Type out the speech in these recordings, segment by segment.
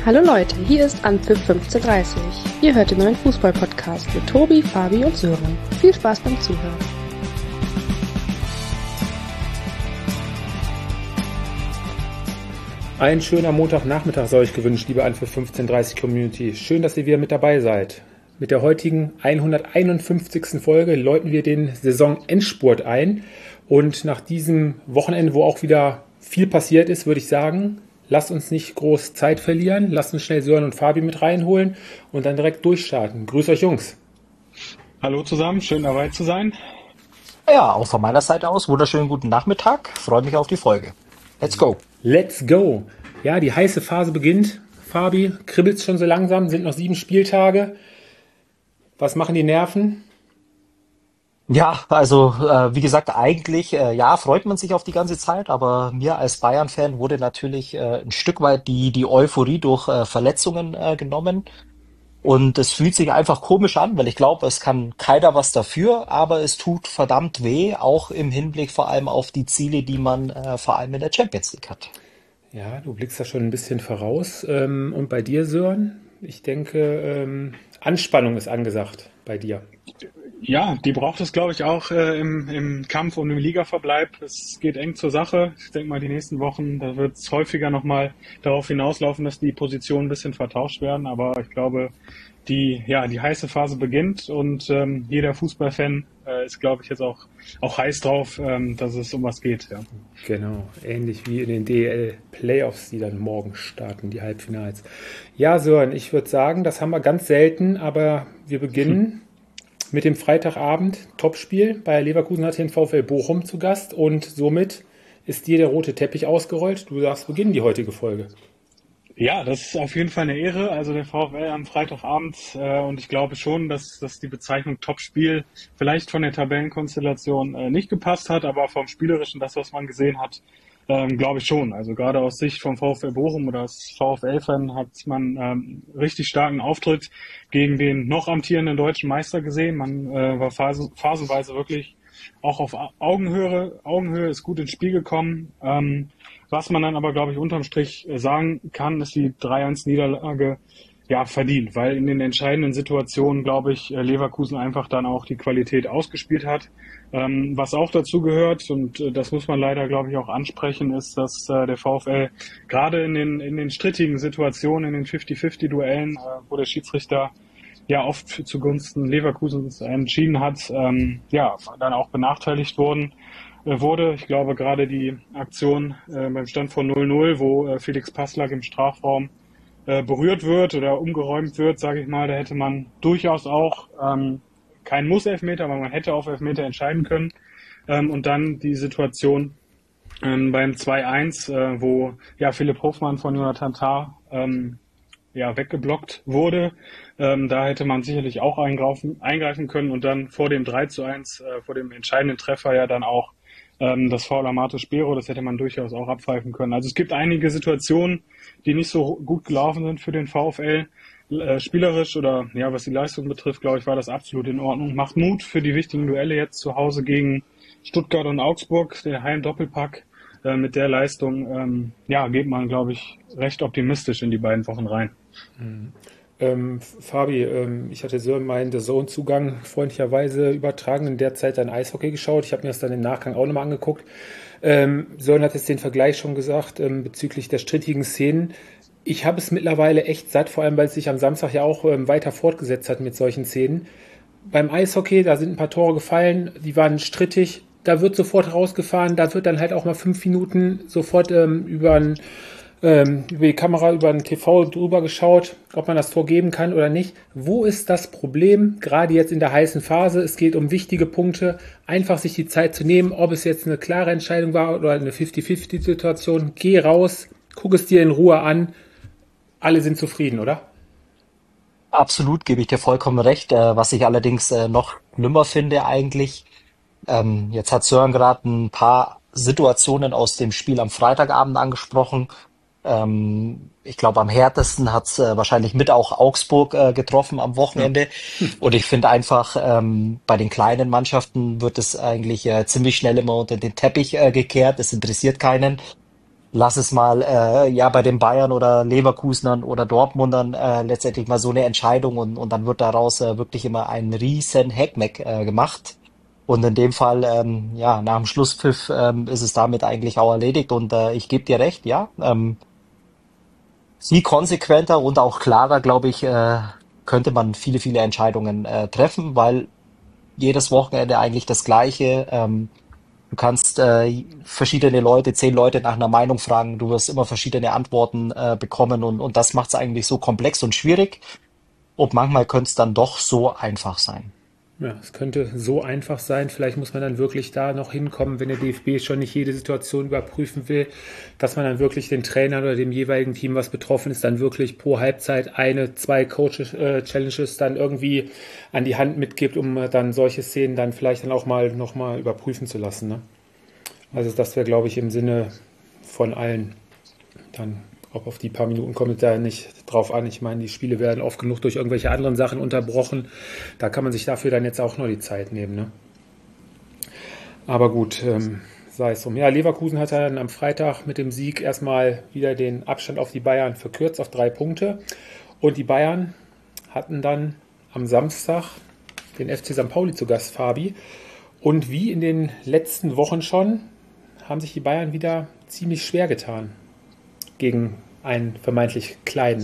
Hallo Leute, hier ist Anpfiff 1530. Ihr hört den neuen Fußball-Podcast mit Tobi, Fabi und Sören. Viel Spaß beim Zuhören. Ein schöner Montagnachmittag sei euch gewünscht, liebe Anpfiff 1530 Community. Schön, dass ihr wieder mit dabei seid. Mit der heutigen 151. Folge läuten wir den Saisonendspurt ein. Und nach diesem Wochenende, wo auch wieder viel passiert ist, würde ich sagen, lasst uns nicht groß Zeit verlieren. Lasst uns schnell Sören und Fabi mit reinholen und dann direkt durchstarten. Grüß euch, Jungs. Hallo zusammen, schön dabei zu sein. Ja, auch von meiner Seite aus wunderschönen guten Nachmittag. Freue mich auf die Folge. Let's go. Let's go. Ja, die heiße Phase beginnt. Fabi, kribbelt's schon so langsam? Sind noch 7 Spieltage. Was machen die Nerven? Ja, also wie gesagt, eigentlich ja, freut man sich auf die ganze Zeit, aber mir als Bayern-Fan wurde natürlich ein Stück weit die Euphorie durch Verletzungen genommen. Und es fühlt sich einfach komisch an, weil ich glaube, es kann keiner was dafür, aber es tut verdammt weh, auch im Hinblick vor allem auf die Ziele, die man vor allem in der Champions League hat. Ja, du blickst da schon ein bisschen voraus. Und bei dir, Sören? Ich denke, Anspannung ist angesagt bei dir. Ja, die braucht es, glaube ich, auch im Kampf um den Ligaverbleib. Es geht eng zur Sache. Ich denke mal, die nächsten Wochen, da wird es häufiger nochmal darauf hinauslaufen, dass die Positionen ein bisschen vertauscht werden. Aber ich glaube, die heiße Phase beginnt und jeder Fußballfan ist, glaube ich, jetzt auch heiß drauf, dass es um was geht. Ja. Genau, ähnlich wie in den DEL-Playoffs, die dann morgen starten, die Halbfinals. Ja, Sören, ich würde sagen, das haben wir ganz selten, aber wir beginnen mit dem Freitagabend Topspiel. Bayer Leverkusen hat den VfL Bochum zu Gast und somit ist dir der rote Teppich ausgerollt. Du darfst beginnen, die heutige Folge. Ja, das ist auf jeden Fall eine Ehre. Also der VfL am Freitagabend und ich glaube schon, dass die Bezeichnung Topspiel vielleicht von der Tabellenkonstellation nicht gepasst hat, aber vom Spielerischen, das, was man gesehen hat, glaube ich schon. Also gerade aus Sicht vom VfL Bochum oder als VfL-Fan hat man richtig starken Auftritt gegen den noch amtierenden deutschen Meister gesehen. Man war phasenweise wirklich auch auf Augenhöhe. Augenhöhe ist gut ins Spiel gekommen. Was man dann aber, glaube ich, unterm Strich sagen kann, ist die 3-1-Niederlage ja verdient, weil in den entscheidenden Situationen, glaube ich, Leverkusen einfach dann auch die Qualität ausgespielt hat. Was auch dazu gehört, und das muss man leider, glaube ich, auch ansprechen, ist, dass der VfL gerade in den strittigen Situationen, in den 50-50-Duellen, wo der Schiedsrichter ja oft zugunsten Leverkusens entschieden hat, dann auch benachteiligt wurde. Ich glaube, gerade die Aktion beim Stand von 0-0, wo Felix Passlack im Strafraum berührt wird oder umgeräumt wird, sage ich mal, da hätte man durchaus auch keinen Muss-Elfmeter, aber man hätte auf Elfmeter entscheiden können. Und dann die Situation beim 2-1, wo Philipp Hofmann von Jonathan Tah weggeblockt wurde. Da hätte man sicherlich auch eingreifen können und dann vor dem 3-1, vor dem entscheidenden Treffer ja dann auch das Foul Amato Spero, das hätte man durchaus auch abpfeifen können. Also es gibt einige Situationen, die nicht so gut gelaufen sind für den VfL. Spielerisch oder was die Leistung betrifft, glaube ich, war das absolut in Ordnung. Macht Mut für die wichtigen Duelle jetzt zu Hause gegen Stuttgart und Augsburg, der Heim-Doppelpack. Mit der Leistung geht man, glaube ich, recht optimistisch in die beiden Wochen rein. Fabi, ich hatte Sören meinen DAZN-Zugang freundlicherweise übertragen, in der Zeit dann Eishockey geschaut. Ich habe mir das dann im Nachgang auch nochmal angeguckt. Sören hat jetzt den Vergleich schon gesagt bezüglich der strittigen Szenen. Ich habe es mittlerweile echt satt, vor allem weil es sich am Samstag ja auch weiter fortgesetzt hat mit solchen Szenen. Beim Eishockey, da sind ein paar Tore gefallen, die waren strittig. Da wird sofort rausgefahren, da wird dann halt auch mal 5 Minuten sofort über die Kamera, über den TV drüber geschaut, ob man das Tor geben kann oder nicht. Wo ist das Problem, gerade jetzt in der heißen Phase? Es geht um wichtige Punkte, einfach sich die Zeit zu nehmen, ob es jetzt eine klare Entscheidung war oder eine 50-50-Situation. Geh raus, guck es dir in Ruhe an. Alle sind zufrieden, oder? Absolut, gebe ich dir vollkommen recht. Was ich allerdings noch schlimmer finde eigentlich, jetzt hat Sören gerade ein paar Situationen aus dem Spiel am Freitagabend angesprochen. Ich glaube, am härtesten hat es wahrscheinlich mit auch Augsburg getroffen am Wochenende. Und ich finde einfach, bei den kleinen Mannschaften wird es eigentlich ziemlich schnell immer unter den Teppich gekehrt. Es interessiert keinen. lass es mal ja bei den Bayern oder Leverkusenern oder Dortmundern letztendlich mal so eine Entscheidung und dann wird daraus wirklich immer ein riesen Heckmeck gemacht. Und in dem Fall, ja, nach dem Schlusspfiff ist es damit eigentlich auch erledigt und ich gebe dir recht, ja. Viel konsequenter und auch klarer, glaube ich, könnte man viele Entscheidungen treffen, weil jedes Wochenende eigentlich das Gleiche. Du kannst verschiedene Leute, 10 Leute nach einer Meinung fragen, du wirst immer verschiedene Antworten bekommen und das macht es eigentlich so komplex und schwierig. Und manchmal könnte es dann doch so einfach sein. Ja, es könnte so einfach sein. Vielleicht muss man dann wirklich da noch hinkommen, wenn der DFB schon nicht jede Situation überprüfen will, dass man dann wirklich den Trainern oder dem jeweiligen Team, was betroffen ist, dann wirklich pro Halbzeit eine, zwei Coaches-Challenges dann irgendwie an die Hand mitgibt, um dann solche Szenen dann vielleicht dann auch mal nochmal überprüfen zu lassen. Ne? Also das wäre, glaube ich, im Sinne von allen dann. Ob auf die paar Minuten kommt es da nicht drauf an. Ich meine, die Spiele werden oft genug durch irgendwelche anderen Sachen unterbrochen. Da kann man sich dafür dann jetzt auch nur die Zeit nehmen. Ne? Aber gut, sei es drum. Ja, Leverkusen hat dann am Freitag mit dem Sieg erstmal wieder den Abstand auf die Bayern verkürzt auf 3 Punkte. Und die Bayern hatten dann am Samstag den FC St. Pauli zu Gast, Fabi. Und wie in den letzten Wochen schon, haben sich die Bayern wieder ziemlich schwer getan gegen einen vermeintlich kleinen.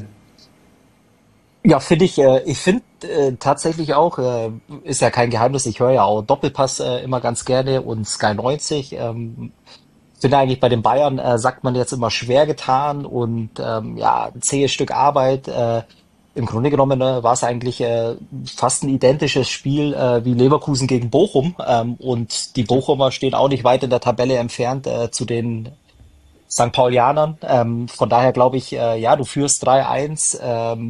Ja, finde ich, ich finde tatsächlich auch, ist ja kein Geheimnis, ich höre ja auch Doppelpass immer ganz gerne und Sky 90. Finde eigentlich bei den Bayern sagt man jetzt immer schwer getan und ja, ein zähes Stück Arbeit. Im Grunde genommen war es eigentlich fast ein identisches Spiel wie Leverkusen gegen Bochum und die Bochumer stehen auch nicht weit in der Tabelle entfernt zu den St. Paulianern. Von daher glaube ich, ja, du führst 3-1.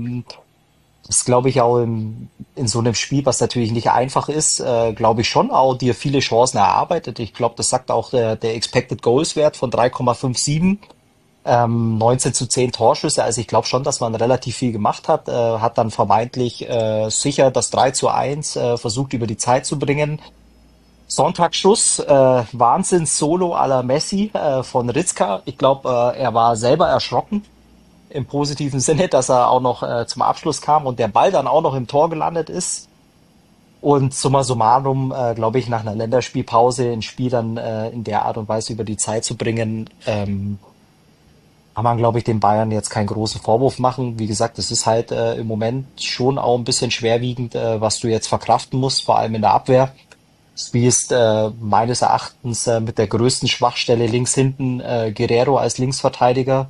Das glaube ich auch in so einem Spiel, was natürlich nicht einfach ist, glaube ich schon auch dir viele Chancen erarbeitet. Ich glaube, das sagt auch der Expected Goals Wert von 3,57. 19:10 Torschüsse. Also ich glaube schon, dass man relativ viel gemacht hat. Hat dann vermeintlich sicher das 3:1 versucht über die Zeit zu bringen. Sonntagsschuss, Wahnsinns-Solo à la Messi von Ritzka. Ich glaube, er war selber erschrocken im positiven Sinne, dass er auch noch zum Abschluss kam und der Ball dann auch noch im Tor gelandet ist. Und summa summarum, glaube ich, nach einer Länderspielpause ein Spiel dann in der Art und Weise über die Zeit zu bringen, kann man, glaube ich, den Bayern jetzt keinen großen Vorwurf machen. Wie gesagt, es ist halt im Moment schon auch ein bisschen schwerwiegend, was du jetzt verkraften musst, vor allem in der Abwehr. Das Spiel ist meines Erachtens mit der größten Schwachstelle links hinten Guerrero als Linksverteidiger.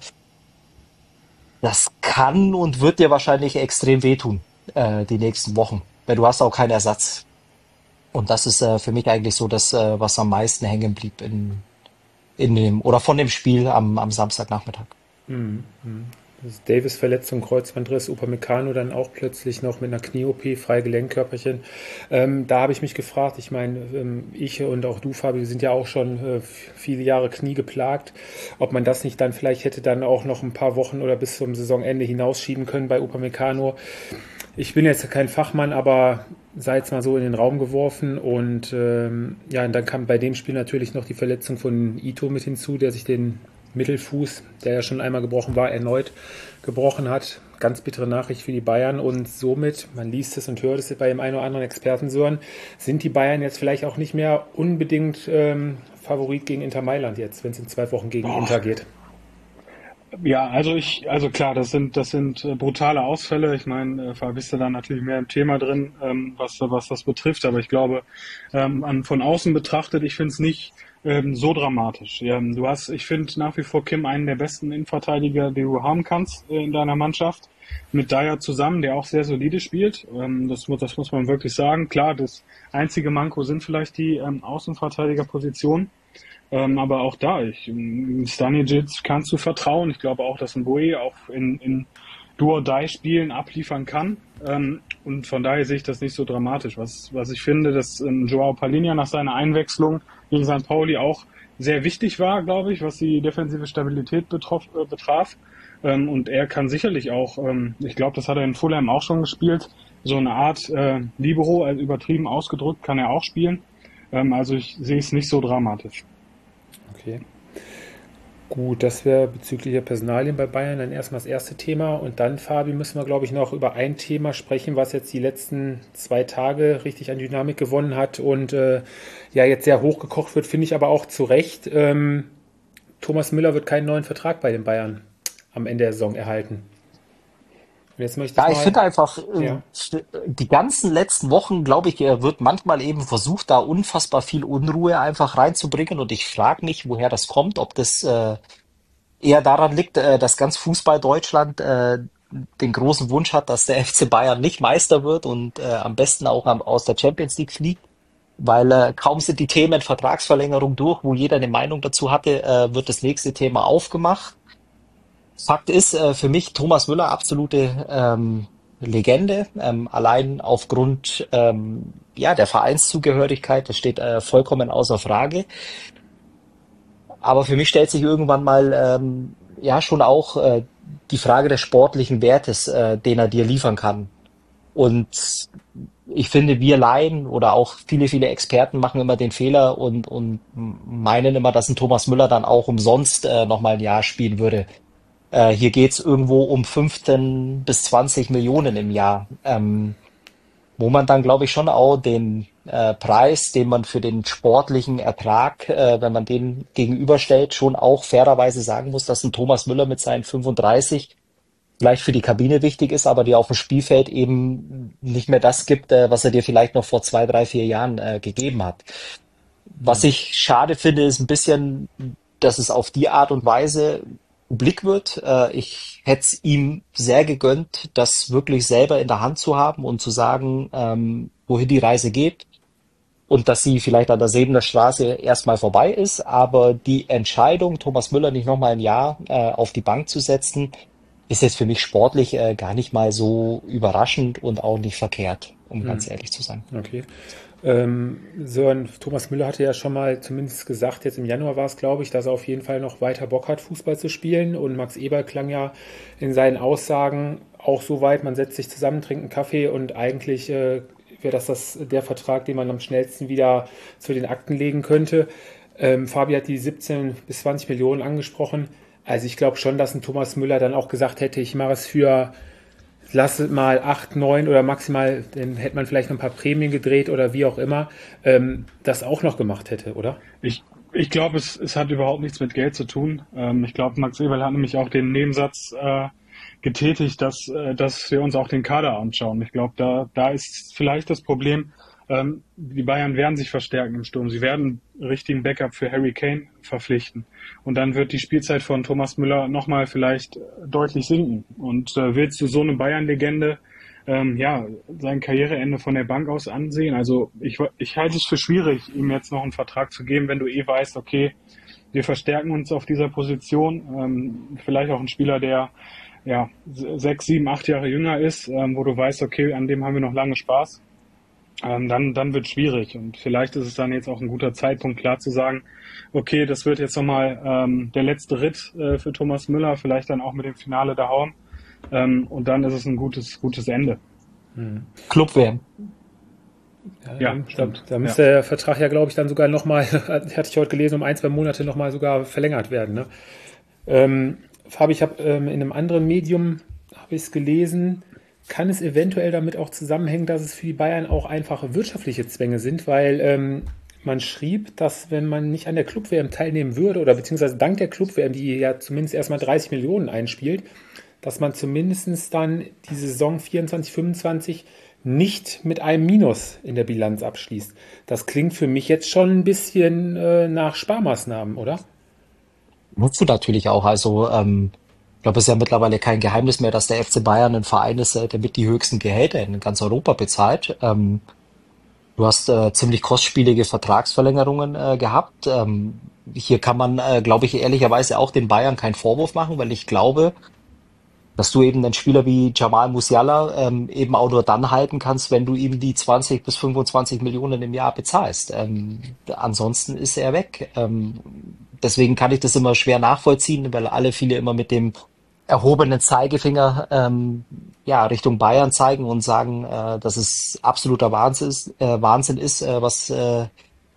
Das kann und wird dir wahrscheinlich extrem wehtun, die nächsten Wochen, weil du hast auch keinen Ersatz. Und das ist für mich eigentlich so das, was am meisten hängen blieb in dem oder von dem Spiel am Samstagnachmittag. Das Davis-Verletzung, Kreuzbandriss, Upamecano dann auch plötzlich noch mit einer Knie-OP, Freigelenkkörperchen. Da habe ich mich gefragt, ich meine, ich und auch du, Fabi, sind ja auch schon viele Jahre Knie geplagt, ob man das nicht dann vielleicht hätte dann auch noch ein paar Wochen oder bis zum Saisonende hinausschieben können bei Upamecano. Ich bin jetzt kein Fachmann, aber sei jetzt mal so in den Raum geworfen und ja, und dann kam bei dem Spiel natürlich noch die Verletzung von Ito mit hinzu, der sich den Mittelfuß, der ja schon einmal gebrochen war, erneut gebrochen hat. Ganz bittere Nachricht für die Bayern und somit, man liest es und hört es bei dem einen oder anderen Experten hören, sind die Bayern jetzt vielleicht auch nicht mehr unbedingt Favorit gegen Inter Mailand jetzt, wenn es in 2 Wochen gegen Inter geht. Ja, also klar, das sind brutale Ausfälle. Ich meine, bist du da natürlich mehr im Thema drin, was das betrifft. Aber ich glaube, von außen betrachtet, ich finde es nicht so dramatisch. Ja, ich finde nach wie vor Kim einen der besten Innenverteidiger, die du haben kannst in deiner Mannschaft. Mit Dyer zusammen, der auch sehr solide spielt. Das muss man wirklich sagen. Klar, das einzige Manko sind vielleicht die Außenverteidigerpositionen. Aber auch da, Stanisic kannst du vertrauen. Ich glaube auch, dass ein Boe auch in Do-or-Die-Spielen abliefern kann. Und von daher sehe ich das nicht so dramatisch. Was ich finde, dass Joao Palhinha nach seiner Einwechslung gegen St. Pauli auch sehr wichtig war, glaube ich, was die defensive Stabilität betraf. Und er kann sicherlich auch, ich glaube, das hat er in Fulham auch schon gespielt, so eine Art Libero, also übertrieben ausgedrückt, kann er auch spielen. Also ich sehe es nicht so dramatisch. Okay. Gut, das wäre bezüglich der Personalien bei Bayern dann erstmal das erste Thema. Und dann, Fabi, müssen wir, glaube ich, noch über ein Thema sprechen, was jetzt die letzten 2 Tage richtig an Dynamik gewonnen hat und ja jetzt sehr hochgekocht wird, finde ich aber auch zu Recht. Thomas Müller wird keinen neuen Vertrag bei den Bayern am Ende der Saison erhalten. Und jetzt möchte ich Ja, ich mal, finde einfach, ja, die ganzen letzten Wochen, glaube ich, wird manchmal eben versucht, da unfassbar viel Unruhe einfach reinzubringen. Und ich frage mich, woher das kommt, ob das eher daran liegt, dass ganz Fußball Deutschland den großen Wunsch hat, dass der FC Bayern nicht Meister wird und am besten auch aus der Champions League fliegt. Weil kaum sind die Themen Vertragsverlängerung durch, wo jeder eine Meinung dazu hatte, wird das nächste Thema aufgemacht. Fakt ist für mich Thomas Müller absolute Legende, allein aufgrund ja, der Vereinszugehörigkeit, das steht vollkommen außer Frage. Aber für mich stellt sich irgendwann mal ja schon auch die Frage des sportlichen Wertes, den er dir liefern kann. Und ich finde, wir Laien oder auch viele Experten machen immer den Fehler und meinen immer, dass ein Thomas Müller dann auch umsonst nochmal ein Jahr spielen würde. Hier geht's irgendwo um 15 bis 20 Millionen im Jahr, wo man dann, glaube ich, schon auch den Preis, den man für den sportlichen Ertrag, wenn man den gegenüberstellt, schon auch fairerweise sagen muss, dass ein Thomas Müller mit seinen 35 vielleicht für die Kabine wichtig ist, aber dir auf dem Spielfeld eben nicht mehr das gibt, was er dir vielleicht noch vor 2, 3, 4 Jahren gegeben hat. Was ich schade finde, ist ein bisschen, dass es auf die Art und Weise publik wird. Ich hätte es ihm sehr gegönnt, das wirklich selber in der Hand zu haben und zu sagen, wohin die Reise geht und dass sie vielleicht an der Sebener Straße erstmal vorbei ist, aber die Entscheidung, Thomas Müller nicht nochmal ein Jahr auf die Bank zu setzen, ist jetzt für mich sportlich gar nicht mal so überraschend und auch nicht verkehrt, um ganz ehrlich zu sein. okay. Sören, Thomas Müller hatte ja schon mal zumindest gesagt, jetzt im Januar war es, glaube ich, dass er auf jeden Fall noch weiter Bock hat, Fußball zu spielen. Und Max Eberl klang ja in seinen Aussagen auch so weit, man setzt sich zusammen, trinkt einen Kaffee und eigentlich wäre das der Vertrag, den man am schnellsten wieder zu den Akten legen könnte. Fabi hat die 17 bis 20 Millionen angesprochen. Also ich glaube schon, dass ein Thomas Müller dann auch gesagt hätte, ich mache es für, lass es mal 8, 9 oder maximal, dann hätte man vielleicht noch ein paar Prämien gedreht oder wie auch immer, das auch noch gemacht hätte, oder? Ich glaube, es hat überhaupt nichts mit Geld zu tun. Ich glaube, Max Eberl hat nämlich auch den Nebensatz getätigt, dass wir uns auch den Kader anschauen. Ich glaube, da ist vielleicht das Problem, die Bayern werden sich verstärken im Sturm. Sie werden richtigen Backup für Harry Kane verpflichten. Und dann wird die Spielzeit von Thomas Müller nochmal vielleicht deutlich sinken. Und willst du so eine Bayern-Legende ja, sein Karriereende von der Bank aus ansehen? Also ich halte es für schwierig, ihm jetzt noch einen Vertrag zu geben, wenn du weißt, okay, wir verstärken uns auf dieser Position. Vielleicht auch ein Spieler, der ja 6, 7, 8 Jahre jünger ist, wo du weißt, okay, an dem haben wir noch lange Spaß. Dann wird schwierig und vielleicht ist es dann jetzt auch ein guter Zeitpunkt, klar zu sagen, okay, das wird jetzt nochmal der letzte Ritt für Thomas Müller, vielleicht dann auch mit dem Finale daheim und dann ist es ein gutes Ende. Club-WM. Ja, stimmt. Da müsste der Vertrag ja, glaube ich, dann sogar nochmal, hatte ich heute gelesen, um 1, 2 Monate nochmal sogar verlängert werden. Ne? Fabi, ich habe in einem anderen Medium, habe ich es gelesen, kann es eventuell damit auch zusammenhängen, dass es für die Bayern auch einfache wirtschaftliche Zwänge sind, weil man schrieb, dass wenn man nicht an der Club-WM teilnehmen würde oder beziehungsweise dank der Club-WM, die ja zumindest erstmal 30 Millionen einspielt, dass man zumindest dann die Saison 24, 25 nicht mit einem Minus in der Bilanz abschließt. Das klingt für mich jetzt schon ein bisschen nach Sparmaßnahmen, oder? Nutzt du natürlich auch. Also ich glaube, es ist ja mittlerweile kein Geheimnis mehr, dass der FC Bayern ein Verein ist, der mit die höchsten Gehälter in ganz Europa bezahlt. Du hast ziemlich kostspielige Vertragsverlängerungen gehabt. Hier kann man, glaube ich, ehrlicherweise auch den Bayern keinen Vorwurf machen, weil ich glaube, dass du eben einen Spieler wie Jamal Musiala eben auch nur dann halten kannst, wenn du ihm die 20 bis 25 Millionen im Jahr bezahlst. Ansonsten ist er weg. Deswegen kann ich das immer schwer nachvollziehen, weil viele immer mit dem erhobenen Zeigefinger ja, Richtung Bayern zeigen und sagen, dass es absoluter Wahnsinn ist, was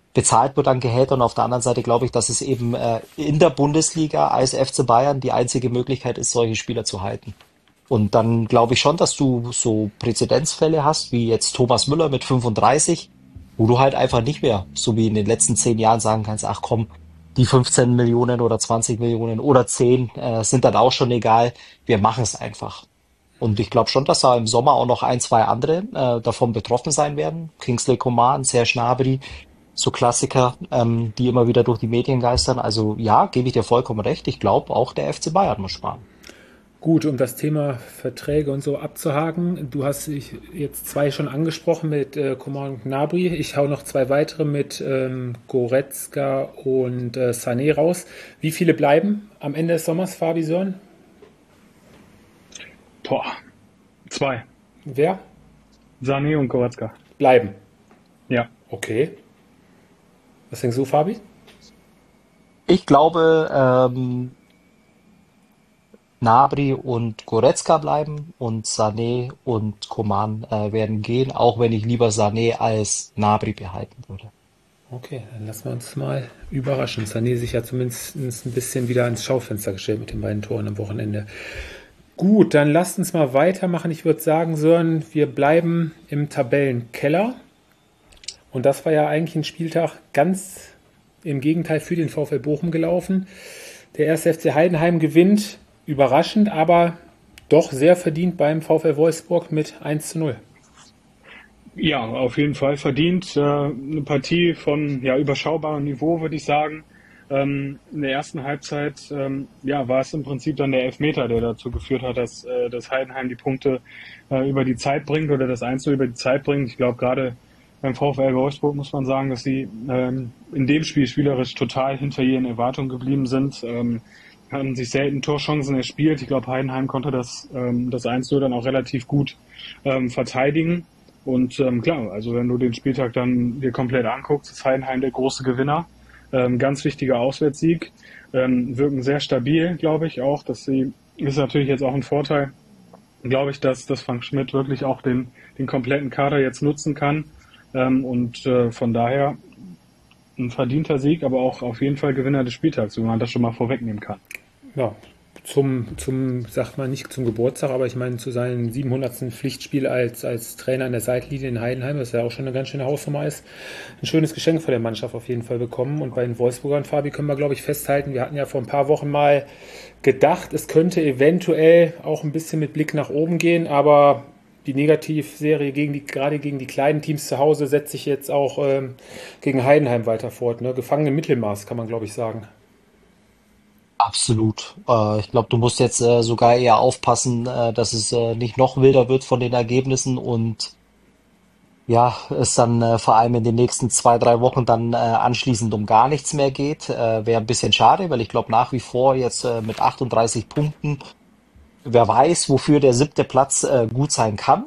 bezahlt wird an Gehältern. Und auf der anderen Seite glaube ich, dass es eben in der Bundesliga als FC Bayern die einzige Möglichkeit ist, solche Spieler zu halten. Und dann glaube ich schon, dass du so Präzedenzfälle hast, wie jetzt Thomas Müller mit 35, wo du halt einfach nicht mehr, so wie in den letzten 10 Jahren sagen kannst, ach komm, die 15 Millionen oder 20 Millionen oder 10 sind dann auch schon egal. Wir machen es einfach. Und ich glaube schon, dass da im Sommer auch noch ein, zwei andere davon betroffen sein werden. Kingsley Coman, Serge Gnabry, so Klassiker, die immer wieder durch die Medien geistern. Also ja, gebe ich dir vollkommen recht. Ich glaube, auch der FC Bayern muss sparen. Gut, um das Thema Verträge und so abzuhaken, du hast dich jetzt zwei schon angesprochen mit Coman und Gnabry. Ich hau noch zwei weitere mit Goretzka und Sané raus. Wie viele bleiben am Ende des Sommers, Fabi Sören? Boah, 2. Wer? Sané und Goretzka. Bleiben. Ja. Okay. Was denkst du, Fabi? Ich glaube, Gnabry und Goretzka bleiben und Sané und Coman werden gehen, auch wenn ich lieber Sané als Gnabry behalten würde. Okay, dann lassen wir uns mal überraschen. Sané sich ja zumindest ein bisschen wieder ans Schaufenster gestellt mit den beiden Toren am Wochenende. Gut, dann lasst uns mal weitermachen. Ich würde sagen, Sören, wir bleiben im Tabellenkeller. Und das war ja eigentlich ein Spieltag ganz im Gegenteil für den VfL Bochum gelaufen. Der erste FC Heidenheim gewinnt überraschend, aber doch sehr verdient beim VfL Wolfsburg mit 1:0. Ja, auf jeden Fall verdient. Eine Partie von überschaubarem Niveau, würde ich sagen. In der ersten Halbzeit war es im Prinzip dann der Elfmeter, der dazu geführt hat, dass Heidenheim die Punkte über die Zeit bringt oder das 1:0 über die Zeit bringt. Ich glaube, gerade beim VfL Wolfsburg muss man sagen, dass sie in dem Spiel spielerisch total hinter ihren Erwartungen geblieben sind. Haben sich selten Torchancen erspielt. Ich glaube, Heidenheim konnte das 1:0 dann auch relativ gut verteidigen. Und klar, also wenn du den Spieltag dann dir komplett anguckst, ist Heidenheim der große Gewinner. Ganz wichtiger Auswärtssieg. Wirken sehr stabil, glaube ich auch. Ist natürlich jetzt auch ein Vorteil, glaube ich, dass Frank Schmidt wirklich auch den kompletten Kader jetzt nutzen kann. Von daher ein verdienter Sieg, aber auch auf jeden Fall Gewinner des Spieltags, wenn man das schon mal vorwegnehmen kann. Ja, sagt man nicht zum Geburtstag, aber ich meine zu seinem 700. Pflichtspiel als Trainer an der Seitenlinie in Heidenheim, das ja auch schon eine ganz schöne Hausnummer ist, ein schönes Geschenk von der Mannschaft auf jeden Fall bekommen. Und bei den Wolfsburgern, Fabi, können wir, glaube ich, festhalten, wir hatten ja vor ein paar Wochen mal gedacht, es könnte eventuell auch ein bisschen mit Blick nach oben gehen, aber die Negativserie gerade gegen die kleinen Teams zu Hause setzt sich jetzt auch gegen Heidenheim weiter fort. Ne? Gefangen im Mittelmaß, kann man, glaube ich, sagen. Absolut. Ich glaube, du musst jetzt sogar eher aufpassen, dass es nicht noch wilder wird von den Ergebnissen und ja, es dann vor allem in den nächsten 2, 3 Wochen dann anschließend um gar nichts mehr geht. Wäre ein bisschen schade, weil ich glaube nach wie vor jetzt mit 38 Punkten, wer weiß, wofür der 7. Platz gut sein kann.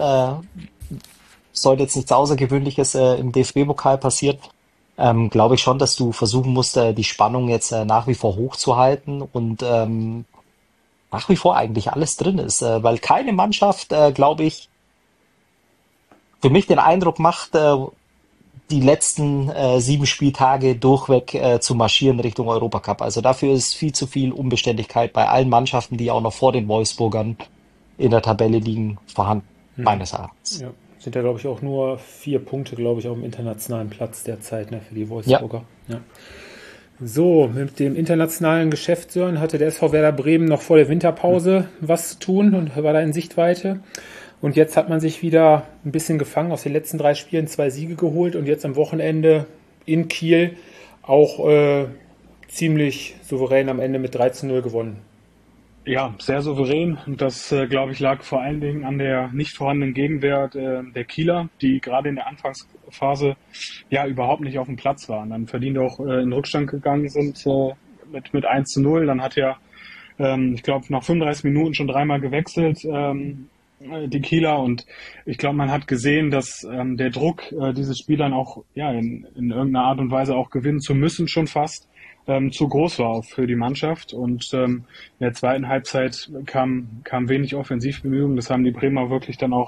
Sollte jetzt nichts Außergewöhnliches im DFB-Pokal passieren. Glaube ich schon, dass du versuchen musst, die Spannung jetzt nach wie vor hochzuhalten und nach wie vor eigentlich alles drin ist, weil keine Mannschaft, glaube ich, für mich den Eindruck macht, die letzten 7 Spieltage durchweg zu marschieren Richtung Europacup. Also dafür ist viel zu viel Unbeständigkeit bei allen Mannschaften, die auch noch vor den Wolfsburgern in der Tabelle liegen, vorhanden, meines Erachtens. Ja. Sind ja, glaube ich, auch nur 4 Punkte, glaube ich, auf dem internationalen Platz derzeit, ne, für die Wolfsburger. Ja. So, mit dem internationalen Geschäft, Sören, hatte der SV Werder Bremen noch vor der Winterpause was zu tun und war da in Sichtweite. Und jetzt hat man sich wieder ein bisschen gefangen, aus den letzten 3 Spielen 2 Siege geholt und jetzt am Wochenende in Kiel auch ziemlich souverän am Ende mit 3:0 gewonnen. Ja, sehr souverän. Und das, glaube ich, lag vor allen Dingen an der nicht vorhandenen Gegenwehr der Kieler, die gerade in der Anfangsphase überhaupt nicht auf dem Platz waren. Dann verdient auch in Rückstand gegangen sind mit 1:0. Dann hat ich glaube, nach 35 Minuten schon 3-mal gewechselt, die Kieler. Und ich glaube, man hat gesehen, dass der Druck, dieses Spiel dann auch in irgendeiner Art und Weise auch gewinnen zu müssen, schon fast zu groß war auch für die Mannschaft. Und in der zweiten Halbzeit kam wenig Offensivbemühungen. Das haben die Bremer wirklich dann auch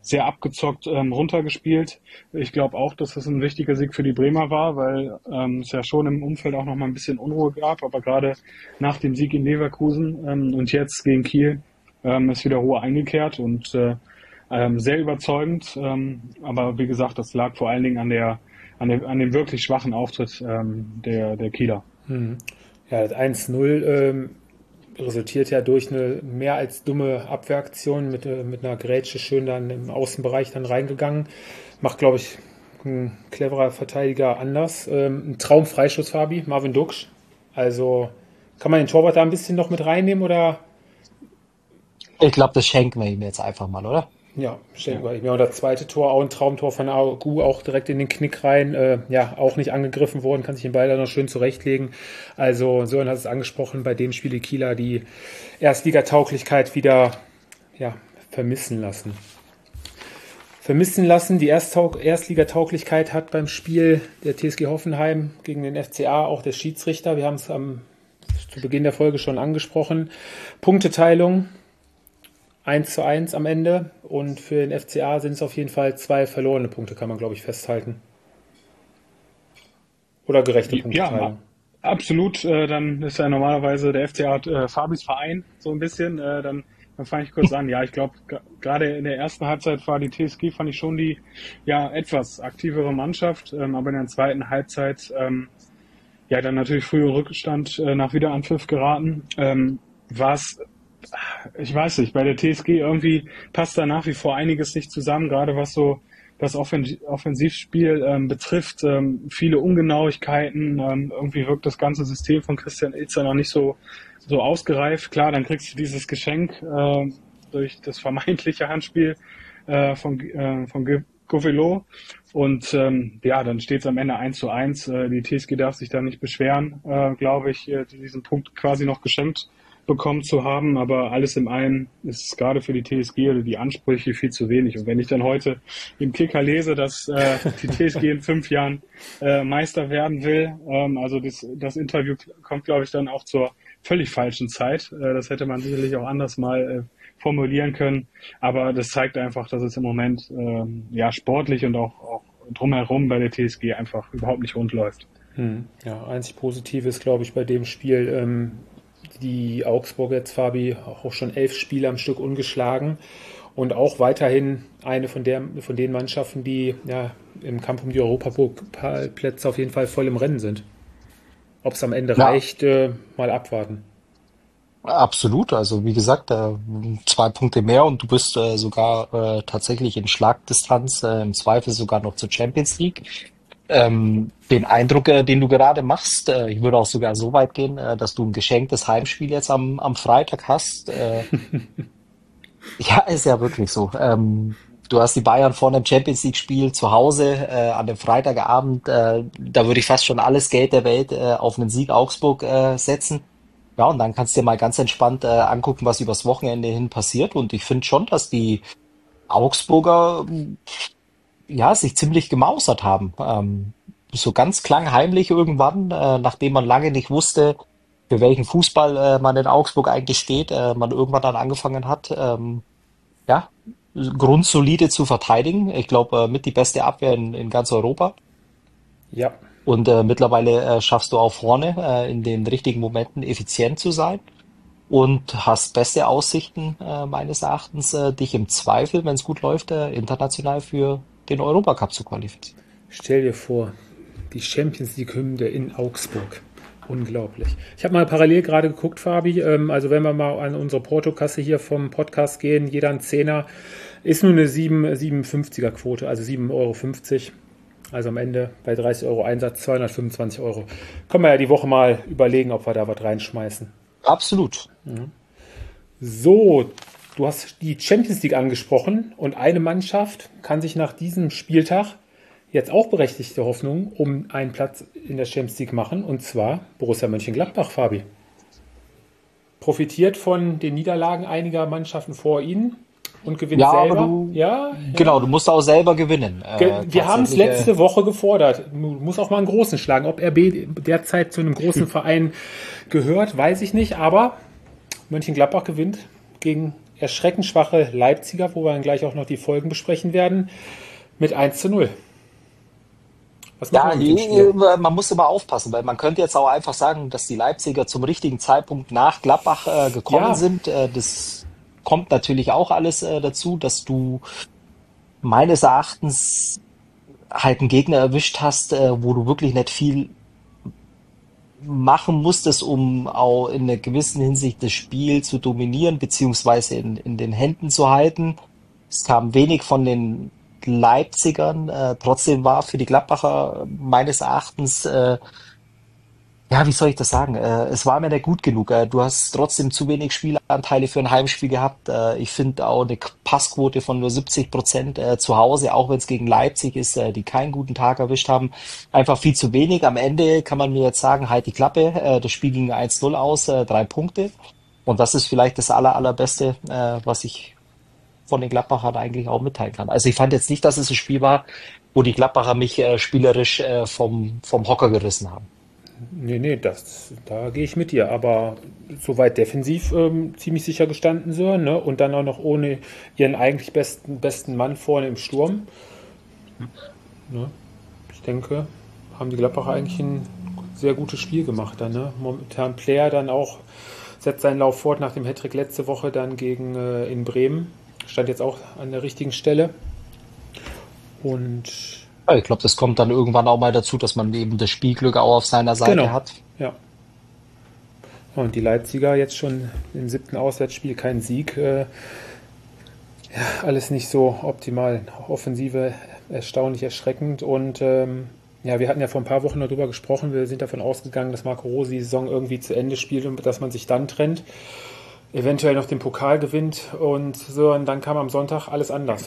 sehr abgezockt runtergespielt. Ich glaube auch, dass das ein wichtiger Sieg für die Bremer war, weil es ja schon im Umfeld auch noch mal ein bisschen Unruhe gab. Aber gerade nach dem Sieg in Leverkusen und jetzt gegen Kiel ist wieder Ruhe eingekehrt und sehr überzeugend. Aber wie gesagt, das lag vor allen Dingen an dem wirklich schwachen Auftritt der Kieler. Ja, das 1-0 resultiert ja durch eine mehr als dumme Abwehraktion mit einer Grätsche schön dann im Außenbereich dann reingegangen. Macht, glaube ich, ein cleverer Verteidiger anders. Ein Traumfreischuss, Fabi, Marvin Duksch. Also kann man den Torwart da ein bisschen noch mit reinnehmen oder? Ich glaube, das schenken wir ihm jetzt einfach mal, oder? Ja, schenken wir ihm. Ja, und das zweite Tor, auch ein Traumtor von Agu, auch direkt in den Knick rein. Ja, auch nicht angegriffen worden, kann sich den Ball da noch schön zurechtlegen. Also, Sören hat es angesprochen, bei dem Spiel die Kieler die Erstligatauglichkeit wieder vermissen lassen. Die Erstligatauglichkeit hat beim Spiel der TSG Hoffenheim gegen den FCA auch der Schiedsrichter. Wir haben es zu Beginn der Folge schon angesprochen. Punkteteilung 1:1 am Ende und für den FCA sind es auf jeden Fall 2 verlorene Punkte, kann man, glaube ich, festhalten. Oder gerechte Punkteteilung. Ja, absolut. Dann ist ja normalerweise der FCA Fabis Verein so ein bisschen. Dann fange ich kurz an. Ja, ich glaube, gerade in der ersten Halbzeit war die TSG, fand ich schon die etwas aktivere Mannschaft. Aber in der zweiten Halbzeit dann natürlich früh im Rückstand nach Wiederanpfiff geraten. Ich weiß nicht, bei der TSG irgendwie passt da nach wie vor einiges nicht zusammen, gerade was so das Offensivspiel betrifft. Viele Ungenauigkeiten, irgendwie wirkt das ganze System von Christian Ilzer noch nicht so ausgereift. Klar, dann kriegst du dieses Geschenk durch das vermeintliche Handspiel von Gouvelo und dann steht es am Ende 1:1. Die TSG darf sich da nicht beschweren, glaube ich, diesen Punkt quasi noch geschenkt bekommen zu haben, aber alles in allem ist gerade für die TSG oder die Ansprüche viel zu wenig. Und wenn ich dann heute im Kicker lese, dass die TSG in 5 Jahren Meister werden will, also das Interview kommt, glaube ich, dann auch zur völlig falschen Zeit. Das hätte man sicherlich auch anders mal formulieren können, aber das zeigt einfach, dass es im Moment sportlich und auch drumherum bei der TSG einfach überhaupt nicht rund läuft. Ja, einzig positiv ist, glaube ich, bei dem Spiel die Augsburger jetzt, Fabi, auch schon 11 Spiele am Stück ungeschlagen und auch weiterhin eine von den Mannschaften, die im Kampf um die Europapokalplätze auf jeden Fall voll im Rennen sind. Ob es am Ende reicht, mal abwarten. Absolut, also wie gesagt, 2 Punkte mehr und du bist sogar tatsächlich in Schlagdistanz, im Zweifel sogar noch zur Champions League. Den Eindruck, den du gerade machst, ich würde auch sogar so weit gehen, dass du ein geschenktes Heimspiel jetzt am Freitag hast. Ja, ist ja wirklich so. Du hast die Bayern vor einem Champions League-Spiel zu Hause an dem Freitagabend. Da würde ich fast schon alles Geld der Welt auf einen Sieg Augsburg setzen. Ja, und dann kannst du dir mal ganz entspannt angucken, was übers Wochenende hin passiert. Und ich finde schon, dass die Augsburger sich ziemlich gemausert haben. So ganz klangheimlich irgendwann, nachdem man lange nicht wusste, für welchen Fußball man in Augsburg eigentlich steht, man irgendwann dann angefangen hat, grundsolide zu verteidigen. Ich glaube, mit die beste Abwehr in ganz Europa. Ja. Und mittlerweile schaffst du auch vorne in den richtigen Momenten effizient zu sein und hast beste Aussichten meines Erachtens, dich im Zweifel, wenn es gut läuft, international für den Europacup zu qualifizieren. Stell dir vor, die Champions League-Hymne in Augsburg. Unglaublich. Ich habe mal parallel gerade geguckt, Fabi, also wenn wir mal an unsere Portokasse hier vom Podcast gehen, jeder ein Zehner, ist nur eine 7,50er Quote, also 7,50 €. Also am Ende bei 30 € Einsatz, 225 €. Können wir ja die Woche mal überlegen, ob wir da was reinschmeißen. Absolut. So, du hast die Champions League angesprochen und eine Mannschaft kann sich nach diesem Spieltag jetzt auch berechtigte Hoffnung um einen Platz in der Champions League machen, und zwar Borussia Mönchengladbach, Fabi. Profitiert von den Niederlagen einiger Mannschaften vor ihnen und gewinnt selber. Genau, du musst auch selber gewinnen. Wir haben es letzte Woche gefordert. Du musst auch mal einen Großen schlagen. Ob RB derzeit zu einem großen Verein gehört, weiß ich nicht, aber Mönchengladbach gewinnt gegen erschreckend schwache Leipziger, wo wir dann gleich auch noch die Folgen besprechen werden, mit 1:0. Was machen Ja, wir mit dem Spiel? man muss immer aufpassen, weil man könnte jetzt auch einfach sagen, dass die Leipziger zum richtigen Zeitpunkt nach Gladbach gekommen Ja, sind. Das kommt natürlich auch alles dazu, dass du meines Erachtens halt einen Gegner erwischt hast, wo du wirklich nicht viel machen musstest, um auch in einer gewissen Hinsicht das Spiel zu dominieren, beziehungsweise in den Händen zu halten. Es kam wenig von den Leipzigern. Trotzdem war für die Gladbacher meines Erachtens, ja, wie soll ich das sagen? Es war mir nicht gut genug. Du hast trotzdem zu wenig Spielanteile für ein Heimspiel gehabt. Ich finde auch eine Passquote von nur 70% zu Hause, auch wenn es gegen Leipzig ist, die keinen guten Tag erwischt haben, einfach viel zu wenig. Am Ende kann man mir jetzt sagen, halt die Klappe. Das Spiel ging 1:0 aus, 3 Punkte. Und das ist vielleicht das Allerbeste, was ich von den Gladbachern eigentlich auch mitteilen kann. Also ich fand jetzt nicht, dass es ein Spiel war, wo die Gladbacher mich spielerisch vom Hocker gerissen haben. nee, da gehe ich mit dir. Aber soweit defensiv ziemlich sicher gestanden, Sören, ne? Und dann auch noch ohne ihren eigentlich besten Mann vorne im Sturm. Ne? Ich denke, haben die Gladbacher eigentlich ein sehr gutes Spiel gemacht dann. Ne? Momentan Player dann auch setzt seinen Lauf fort nach dem Hattrick letzte Woche dann gegen in Bremen. Stand jetzt auch an der richtigen Stelle. Und Ja, ich glaube, das kommt dann irgendwann auch mal dazu, dass man eben das Spielglück auch auf seiner Seite genau, hat. ja. Ja, und die Leipziger jetzt schon im 7. Auswärtsspiel kein Sieg. Alles nicht so optimal. Offensive erstaunlich erschreckend. Und ja, wir hatten ja vor ein paar Wochen darüber gesprochen. Wir sind davon ausgegangen, dass Marco Rose die Saison irgendwie zu Ende spielt und dass man sich dann trennt. Eventuell noch den Pokal gewinnt und so. Und dann kam am Sonntag alles anders.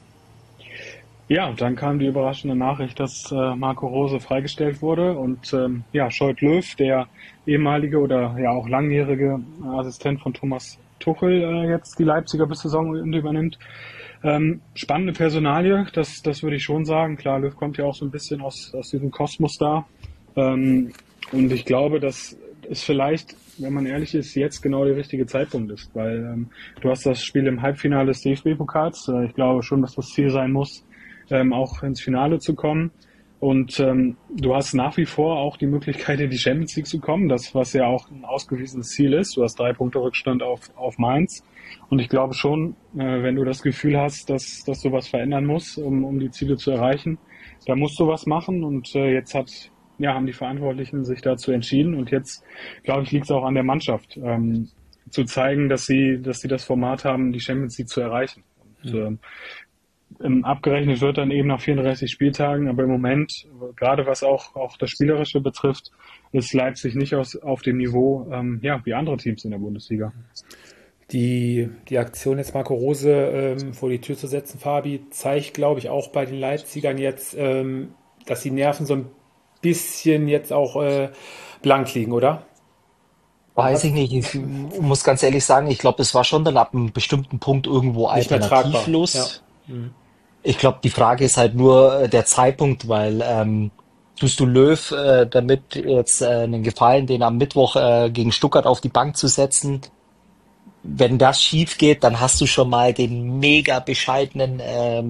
Ja, und dann kam die überraschende Nachricht, dass Marco Rose freigestellt wurde und ja, Scholt Löw, der ehemalige oder ja auch langjährige Assistent von Thomas Tuchel, jetzt die Leipziger bis Saison übernimmt. Spannende Personalie, das würde ich schon sagen. Klar, Löw kommt ja auch so ein bisschen aus diesem Kosmos da. Und ich glaube, dass es vielleicht, wenn man ehrlich ist, jetzt genau der richtige Zeitpunkt ist, weil du hast das Spiel im Halbfinale des DFB-Pokals. Ich glaube schon, dass das Ziel sein muss, auch ins Finale zu kommen. Und du hast nach wie vor auch die Möglichkeit, in die Champions League zu kommen, das was ja auch ein ausgewiesenes Ziel ist. Du hast 3 Punkte Rückstand auf Mainz. Und ich glaube schon, wenn du das Gefühl hast, dass du was verändern musst, um die Ziele zu erreichen, da musst du was machen. Und jetzt haben die Verantwortlichen sich dazu entschieden. Und jetzt, glaube ich, liegt es auch an der Mannschaft, zu zeigen, dass sie das Format haben, die Champions League zu erreichen. Und, abgerechnet wird dann eben nach 34 Spieltagen, aber im Moment, gerade was auch das Spielerische betrifft, ist Leipzig nicht auf dem Niveau wie andere Teams in der Bundesliga. Die Aktion jetzt Marco Rose vor die Tür zu setzen, Fabi, zeigt, glaube ich, auch bei den Leipzigern jetzt, dass die Nerven so ein bisschen jetzt auch blank liegen, oder? Weiß ich nicht. Ich muss ganz ehrlich sagen, ich glaube, es war schon dann ab einem bestimmten Punkt irgendwo Nicht mehr tragbar. Ja. alternativlos. Ich glaube, die Frage ist halt nur der Zeitpunkt, weil tust du Löw damit jetzt einen Gefallen, den am Mittwoch gegen Stuttgart auf die Bank zu setzen? Wenn das schief geht, dann hast du schon mal den mega bescheidenen,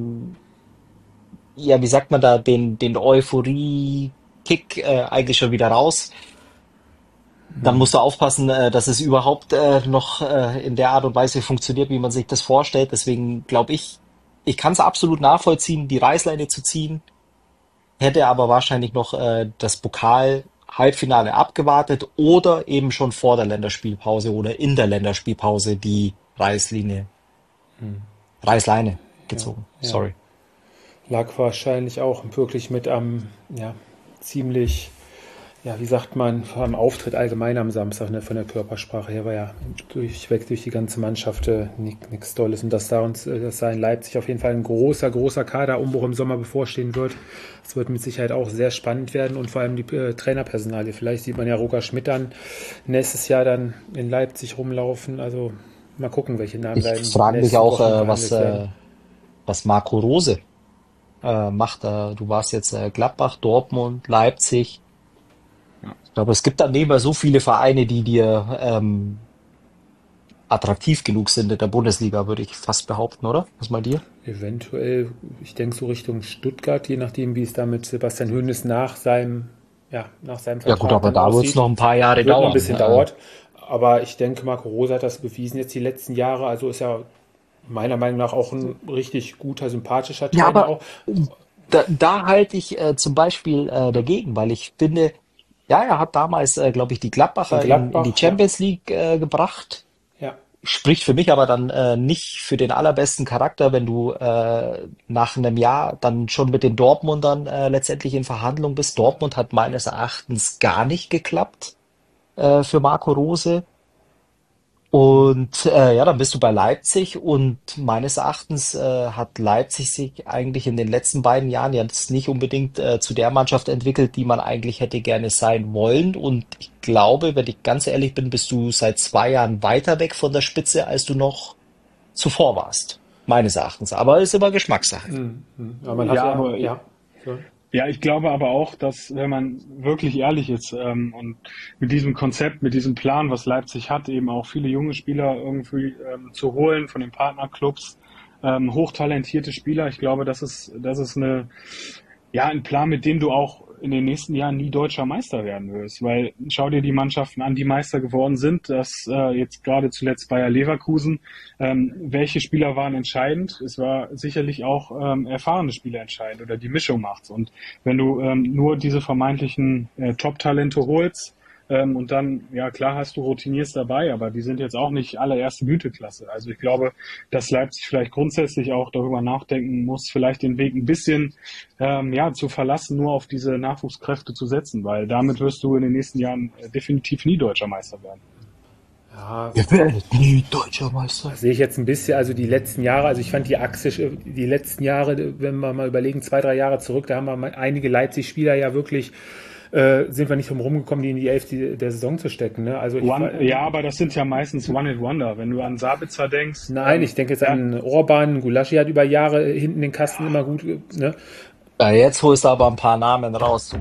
ja, wie sagt man da, den Euphorie-Kick eigentlich schon wieder raus. Dann musst du aufpassen, dass es überhaupt noch in der Art und Weise funktioniert, wie man sich das vorstellt. Deswegen glaube ich kann es absolut nachvollziehen, die Reißleine zu ziehen, hätte aber wahrscheinlich noch das Pokal-Halbfinale abgewartet oder eben schon vor der Länderspielpause oder in der Länderspielpause die Reißleine gezogen. Ja. Sorry. Lag wahrscheinlich auch wirklich mit am, ziemlich, wie sagt man, am Auftritt allgemein am Samstag, ne, von der Körpersprache her war ja durchweg durch die ganze Mannschaft nichts Tolles und dass da in Leipzig auf jeden Fall ein großer Kaderumbruch im Sommer bevorstehen wird. Es wird mit Sicherheit auch sehr spannend werden und vor allem die Trainerpersonalie. Vielleicht sieht man ja Roger Schmidt dann nächstes Jahr dann in Leipzig rumlaufen. Also mal gucken, welche Namen da in Ich den frage mich nächsten auch, Wochen behandelt werden. was Marco Rose macht. Du warst jetzt Gladbach, Dortmund, Leipzig. Ich glaube, es gibt dann nicht mehr so viele Vereine, die dir attraktiv genug sind in der Bundesliga, würde ich fast behaupten, oder? Was meint ihr? Eventuell, ich denke so Richtung Stuttgart, je nachdem, wie es da mit Sebastian Hoeneß nach seinem Ja gut, Vertrag aber dann da wird es aussieht. noch ein paar Jahre Wird noch ein dauern. bisschen dauert. Aber ich denke, Marco Rose hat das bewiesen jetzt die letzten Jahre. Also ist er meiner Meinung nach auch ein richtig guter, sympathischer Ja, Trainer aber auch. da halte ich zum Beispiel dagegen, weil ich finde, ja, er hat damals, glaube ich, die In Gladbacher in die Gladbach, ja. Champions League gebracht. Ja. Spricht für mich aber dann nicht für den allerbesten Charakter, wenn du nach einem Jahr dann schon mit den Dortmundern letztendlich in Verhandlung bist. Dortmund hat meines Erachtens gar nicht geklappt für Marco Rose. Und ja, dann bist du bei Leipzig und meines Erachtens hat Leipzig sich eigentlich in den letzten beiden Jahren jetzt nicht unbedingt zu der Mannschaft entwickelt, die man eigentlich hätte gerne sein wollen. Und ich glaube, wenn ich ganz ehrlich bin, bist du seit 2 Jahren weiter weg von der Spitze, als du noch zuvor warst. Meines Erachtens. Aber ist immer Geschmackssache. Aber man hat Ja, aber ja. So. Ja, ich glaube aber auch, dass wenn man wirklich ehrlich ist und mit diesem Konzept, mit diesem Plan, was Leipzig hat, eben auch viele junge Spieler irgendwie zu holen von den Partnerclubs, hochtalentierte Spieler, ich glaube, das ist ein Plan, mit dem du auch in den nächsten Jahren nie deutscher Meister werden wirst, weil schau dir die Mannschaften an, die Meister geworden sind, das jetzt gerade zuletzt Bayer Leverkusen, welche Spieler waren entscheidend? Es war sicherlich auch erfahrene Spieler entscheidend oder die Mischung macht's. Und wenn du nur diese vermeintlichen Top-Talente holst, und dann, ja klar, hast du Routiniers dabei, aber die sind jetzt auch nicht allererste Güteklasse. Also ich glaube, dass Leipzig vielleicht grundsätzlich auch darüber nachdenken muss, vielleicht den Weg ein bisschen zu verlassen, nur auf diese Nachwuchskräfte zu setzen, weil damit wirst du in den nächsten Jahren definitiv nie deutscher Meister werden. Ja, Ihr werdet nie deutscher Meister. sehe ich jetzt ein bisschen, also die letzten Jahre, also ich fand die letzten Jahre, wenn wir mal überlegen, 2, 3 Jahre zurück, da haben wir mal einige Leipzig-Spieler ja wirklich, sind wir nicht drum rumgekommen, die in die Elf der Saison zu stecken. Ne? Also Ja, aber das sind ja meistens One-Hit-Wonder. Wenn du an Sabitzer denkst. Nein, ich denke jetzt an Orban, Gulaschi hat über Jahre hinten den Kasten immer gut, ne? Ja, jetzt holst du aber ein paar Namen raus.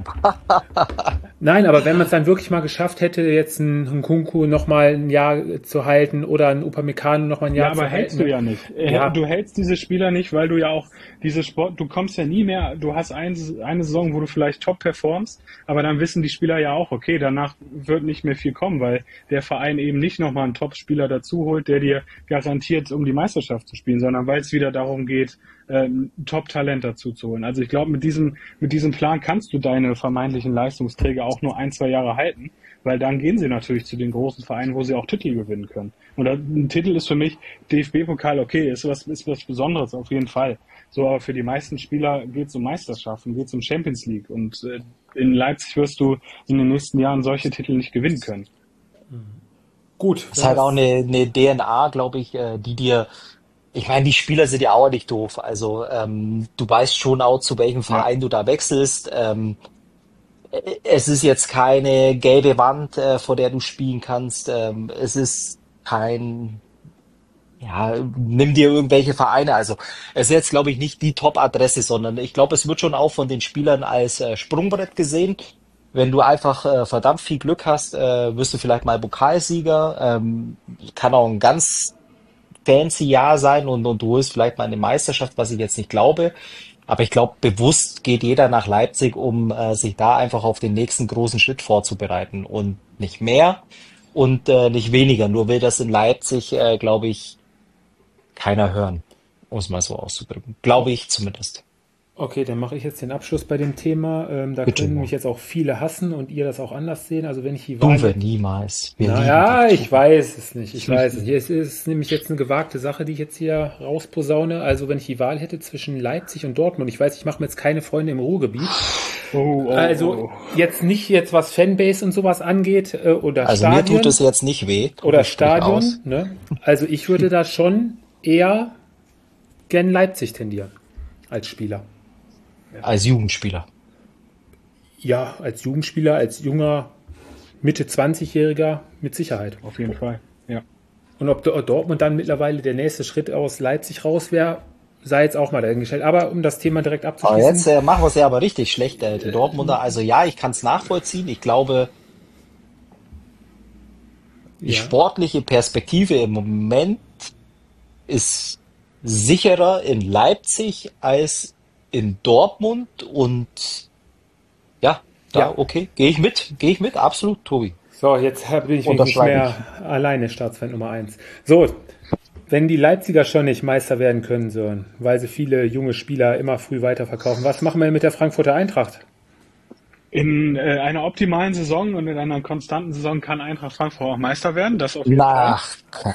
Nein, aber wenn man es dann wirklich mal geschafft hätte, jetzt einen Nkunku noch mal ein Jahr zu halten oder einen Upamecano noch mal ein Jahr Ja, zu aber halten. hältst du ja nicht. Ja. Du hältst diese Spieler nicht, weil du ja auch du kommst ja nie mehr, du hast eine Saison, wo du vielleicht top performst, aber dann wissen die Spieler ja auch, okay, danach wird nicht mehr viel kommen, weil der Verein eben nicht nochmal einen Top-Spieler dazu holt, der dir garantiert, um die Meisterschaft zu spielen, sondern weil es wieder darum geht, Top-Talent dazu zu holen. Also ich glaube, mit diesem Plan kannst du deine vermeintlichen Leistungsträger auch nur 1, 2 Jahre halten, weil dann gehen sie natürlich zu den großen Vereinen, wo sie auch Titel gewinnen können. Und ein Titel ist für mich DFB-Pokal, okay, ist was Besonderes auf jeden Fall. So, aber für die meisten Spieler geht es um Meisterschaften, geht es um Champions League. Und in Leipzig wirst du in den nächsten Jahren solche Titel nicht gewinnen können. Gut. Das ist halt auch eine DNA, glaube ich, die dir. Ich meine, die Spieler sind ja auch nicht doof. Also du weißt schon auch, zu welchem Verein du da wechselst. Es ist jetzt keine gelbe Wand, vor der du spielen kannst. Es ist kein, ja, nimm dir irgendwelche Vereine. Also es ist jetzt, glaube ich, nicht die Top-Adresse, sondern ich glaube, es wird schon auch von den Spielern als Sprungbrett gesehen. Wenn du einfach verdammt viel Glück hast, wirst du vielleicht mal Pokalsieger. Kann auch ein ganz fancy Jahr sein und du holst vielleicht mal eine Meisterschaft, was ich jetzt nicht glaube. Aber ich glaube, bewusst geht jeder nach Leipzig, um sich da einfach auf den nächsten großen Schritt vorzubereiten. Und nicht mehr und nicht weniger. Nur will das in Leipzig, glaube ich, keiner hören, um es mal so auszudrücken. Glaube ich zumindest. Okay, dann mache ich jetzt den Abschluss bei dem Thema. Da Bitte, können ja. mich jetzt auch viele hassen und ihr das auch anders sehen. Also wenn ich die Tun Wahl... wir niemals. Wir lieben Naja, dich. ich weiß es nicht. Ich weiß es. Hier ist nämlich jetzt eine gewagte Sache, die ich jetzt hier rausposaune. Also wenn ich die Wahl hätte zwischen Leipzig und Dortmund, ich weiß, ich mache mir jetzt keine Freunde im Ruhrgebiet. Also jetzt nicht was Fanbase und sowas angeht oder Also Stadion. mir tut es jetzt nicht weh. Oder Ich sprich Stadion. aus. Ne? Also ich würde da schon eher gen Leipzig tendieren als Spieler. Als Jugendspieler. Ja, als Jugendspieler, als junger Mitte 20-Jähriger mit Sicherheit. Auf jeden Fall, ja. Und ob Dortmund dann mittlerweile der nächste Schritt aus Leipzig raus wäre, sei jetzt auch mal dahingestellt. Aber um das Thema direkt Aber abzuschließen, jetzt machen wir es ja aber richtig schlecht, die Dortmunder. Also ja, ich kann es nachvollziehen. Ich glaube, Die Ja, sportliche Perspektive im Moment ist sicherer in Leipzig als in Dortmund und ja, ja. okay, gehe ich mit, absolut, Tobi. So, jetzt bin ich wenigstens nicht Unterschreibe mehr ich. alleine Staatsfeind Nummer eins. So, wenn die Leipziger schon nicht Meister werden können, Sören, weil sie viele junge Spieler immer früh weiterverkaufen, was machen wir denn mit der Frankfurter Eintracht? In einer optimalen Saison und in einer konstanten Saison kann Eintracht Frankfurt auch Meister werden, das auf jeden Fall. Na,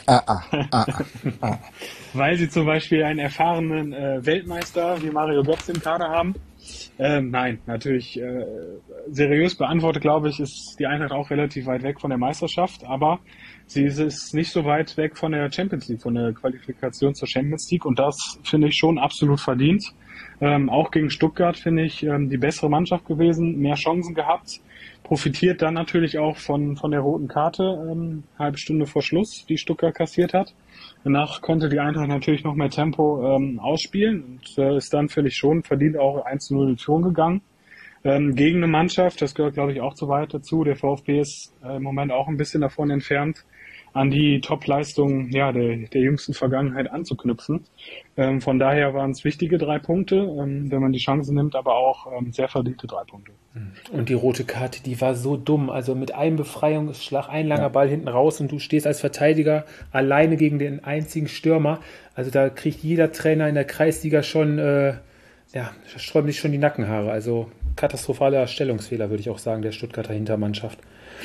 Weil sie zum Beispiel einen erfahrenen Weltmeister wie Mario Götze im Kader haben. Nein, natürlich seriös beantwortet, glaube ich, ist die Eintracht auch relativ weit weg von der Meisterschaft, aber sie ist nicht so weit weg von der Champions League, von der Qualifikation zur Champions League und das finde ich schon absolut verdient. Auch gegen Stuttgart finde ich die bessere Mannschaft gewesen, mehr Chancen gehabt, profitiert dann natürlich auch von der roten Karte, halbe Stunde vor Schluss, die Stuttgart kassiert hat. Danach konnte die Eintracht natürlich noch mehr Tempo ausspielen und ist dann, finde ich, schon verdient auch 1:0 in Führung gegangen. Gegen eine Mannschaft, das gehört, glaube ich, auch zu weit dazu. Der VfB ist im Moment auch ein bisschen davon entfernt, an die Top-Leistungen der jüngsten Vergangenheit anzuknüpfen. Von daher waren es wichtige 3 Punkte, wenn man die Chance nimmt, aber auch sehr verdiente 3 Punkte. Und die rote Karte, die war so dumm. Also mit einem Befreiungsschlag, ein langer Ball hinten raus und du stehst als Verteidiger alleine gegen den einzigen Stürmer. Also da kriegt jeder Trainer in der Kreisliga schon, sträuben sich schon die Nackenhaare. Also katastrophaler Stellungsfehler, würde ich auch sagen, der Stuttgarter Hintermannschaft.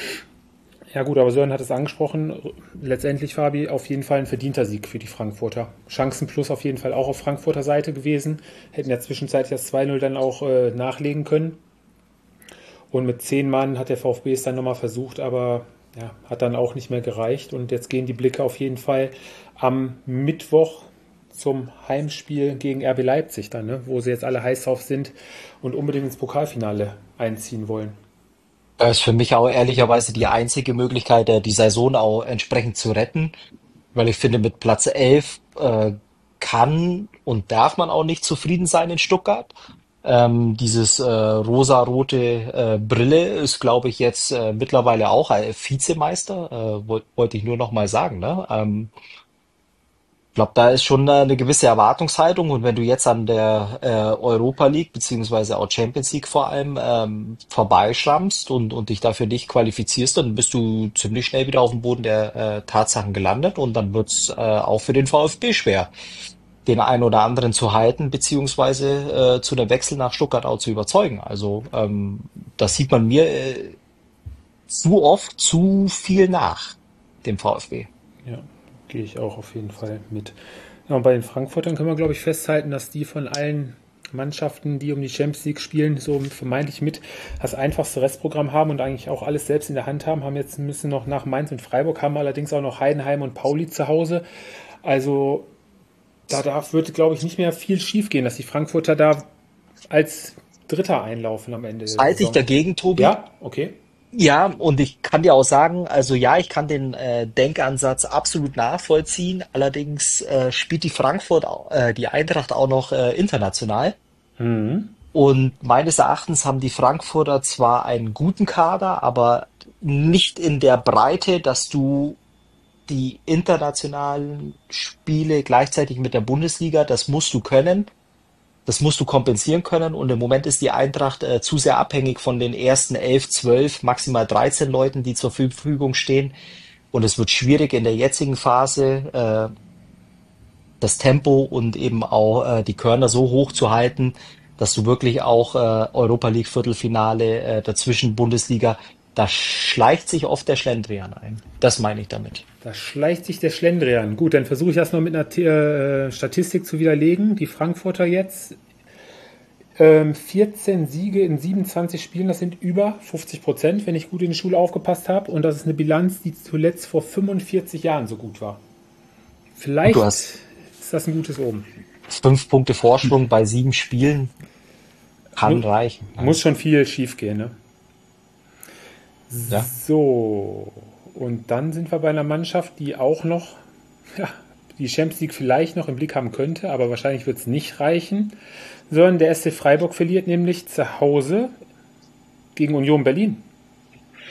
Ja gut, aber Sören hat es angesprochen. Letztendlich, Fabi, auf jeden Fall ein verdienter Sieg für die Frankfurter. Chancenplus auf jeden Fall auch auf Frankfurter Seite gewesen. Hätten ja zwischenzeitlich das 2:0 dann auch nachlegen können. Und mit 10 Mann hat der VfB es dann nochmal versucht, aber ja, hat dann auch nicht mehr gereicht. Und jetzt gehen die Blicke auf jeden Fall am Mittwoch zum Heimspiel gegen RB Leipzig dann, ne? Wo sie jetzt alle heiß drauf sind und unbedingt ins Pokalfinale einziehen wollen. Das ist für mich auch ehrlicherweise die einzige Möglichkeit, die Saison auch entsprechend zu retten, weil ich finde, mit Platz 11 kann und darf man auch nicht zufrieden sein in Stuttgart. Dieses rosa-rote Brille ist, glaube ich, jetzt mittlerweile auch Vizemeister, wollte ich nur noch mal sagen. Ne? Ich glaube, da ist schon eine gewisse Erwartungshaltung und wenn du jetzt an der Europa League beziehungsweise auch Champions League vor allem vorbeischrammst und dich dafür nicht qualifizierst, dann bist du ziemlich schnell wieder auf dem Boden der Tatsachen gelandet und dann wird's auch für den VfB schwer, den einen oder anderen zu halten beziehungsweise zu einem Wechsel nach Stuttgart auch zu überzeugen. Also das sieht man mir zu oft zu viel nach dem VfB. Ja, gehe ich auch auf jeden Fall mit. Ja, und bei den Frankfurtern können wir, glaube ich, festhalten, dass die von allen Mannschaften, die um die Champions League spielen, so vermeintlich mit das einfachste Restprogramm haben und eigentlich auch alles selbst in der Hand haben. Müssen noch nach Mainz und Freiburg, haben allerdings auch noch Heidenheim und Pauli zu Hause. Also wird, glaube ich, nicht mehr viel schief gehen, dass die Frankfurter da als Dritter einlaufen am Ende der Halte ich Saison. dagegen, Tobi. Ja, okay. Ja, und ich kann dir auch sagen, also ja, ich kann den Denkansatz absolut nachvollziehen. Allerdings spielt die Eintracht auch noch international. Mhm. Und meines Erachtens haben die Frankfurter zwar einen guten Kader, aber nicht in der Breite, dass du die internationalen Spiele gleichzeitig mit der Bundesliga, das musst du können. Das musst du kompensieren können und im Moment ist die Eintracht zu sehr abhängig von den ersten 11, 12, maximal 13 Leuten, die zur Verfügung stehen. Und es wird schwierig in der jetzigen Phase das Tempo und eben auch die Körner so hoch zu halten, dass du wirklich auch Europa League Viertelfinale dazwischen Bundesliga, da schleicht sich oft der Schlendrian ein. Das meine ich damit. Da schleicht sich der Schlendrian. Gut, dann versuche ich das noch mit einer Statistik zu widerlegen. Die Frankfurter jetzt 14 Siege in 27 Spielen, das sind über 50%, wenn ich gut in der Schule aufgepasst habe. Und das ist eine Bilanz, die zuletzt vor 45 Jahren so gut war. Vielleicht Du hast ist das ein gutes Omen. 5 Punkte Vorsprung bei 7 Spielen. Kann reichen. Muss schon viel schief gehen, ne? Ja. So, und dann sind wir bei einer Mannschaft, die auch noch die Champions League vielleicht noch im Blick haben könnte, aber wahrscheinlich wird es nicht reichen, sondern der SC Freiburg verliert nämlich zu Hause gegen Union Berlin.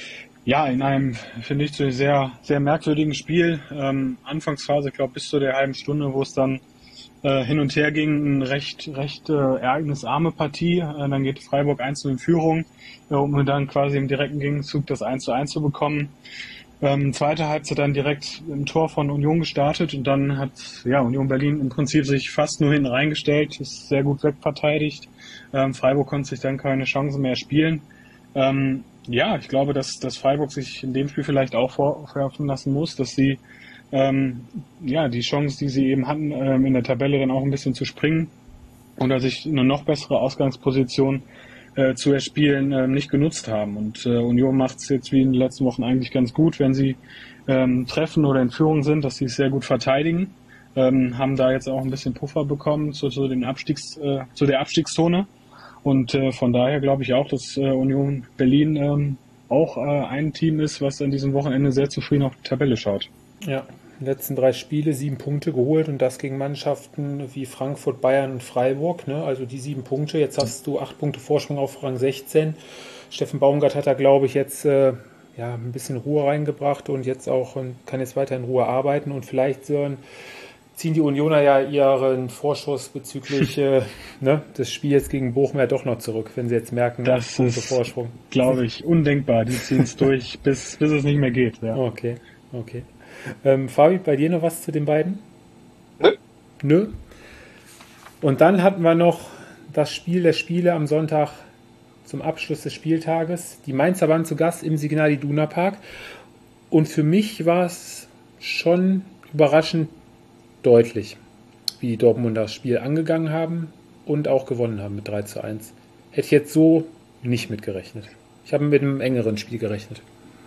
Ja, in einem, finde ich, so sehr, sehr merkwürdigen Spiel. Anfangsphase, ich glaube, bis zu der halben Stunde, wo es dann hin und her ging, eine recht ereignisarme Partie. Dann geht Freiburg 1:0 in Führung, um dann quasi im direkten Gegenzug das 1:1 zu bekommen. Zweite Halbzeit dann direkt im Tor von Union gestartet und dann hat Union Berlin im Prinzip sich fast nur hinten reingestellt, ist sehr gut wegverteidigt. Freiburg konnte sich dann keine Chance mehr spielen. Ich glaube, dass Freiburg sich in dem Spiel vielleicht auch vorwerfen lassen muss, dass sie die Chance, die sie eben hatten, in der Tabelle dann auch ein bisschen zu springen oder sich eine noch bessere Ausgangsposition zu erspielen, nicht genutzt haben. Und Union macht es jetzt wie in den letzten Wochen eigentlich ganz gut, wenn sie treffen oder in Führung sind, dass sie es sehr gut verteidigen. Haben da jetzt auch ein bisschen Puffer bekommen zu der Abstiegszone. Und von daher glaube ich auch, dass Union Berlin auch ein Team ist, was an diesem Wochenende sehr zufrieden auf die Tabelle schaut. Ja, die letzten 3 Spiele 7 Punkte geholt und das gegen Mannschaften wie Frankfurt, Bayern und Freiburg. Ne? Also die 7 Punkte. Jetzt hast du 8 Punkte Vorsprung auf Rang 16. Steffen Baumgart hat da, glaube ich, jetzt ein bisschen Ruhe reingebracht und jetzt auch kann jetzt weiter in Ruhe arbeiten. Und vielleicht ziehen die Unioner ja ihren Vorschuss bezüglich des Spiels gegen Bochum ja doch noch zurück, wenn sie jetzt merken, das 8 Punkte Vorsprung. Glaube ich, undenkbar. Die ziehen es durch, bis es nicht mehr geht. Ja. Okay. Fabi, bei dir noch was zu den beiden? Nö. Und dann hatten wir noch das Spiel der Spiele am Sonntag zum Abschluss des Spieltages. Die Mainzer waren zu Gast im Signal Iduna Park. Und für mich war es schon überraschend deutlich, wie die Dortmunder das Spiel angegangen haben und auch gewonnen haben mit 3:1. Hätte ich jetzt so nicht mitgerechnet. Ich habe mit einem engeren Spiel gerechnet.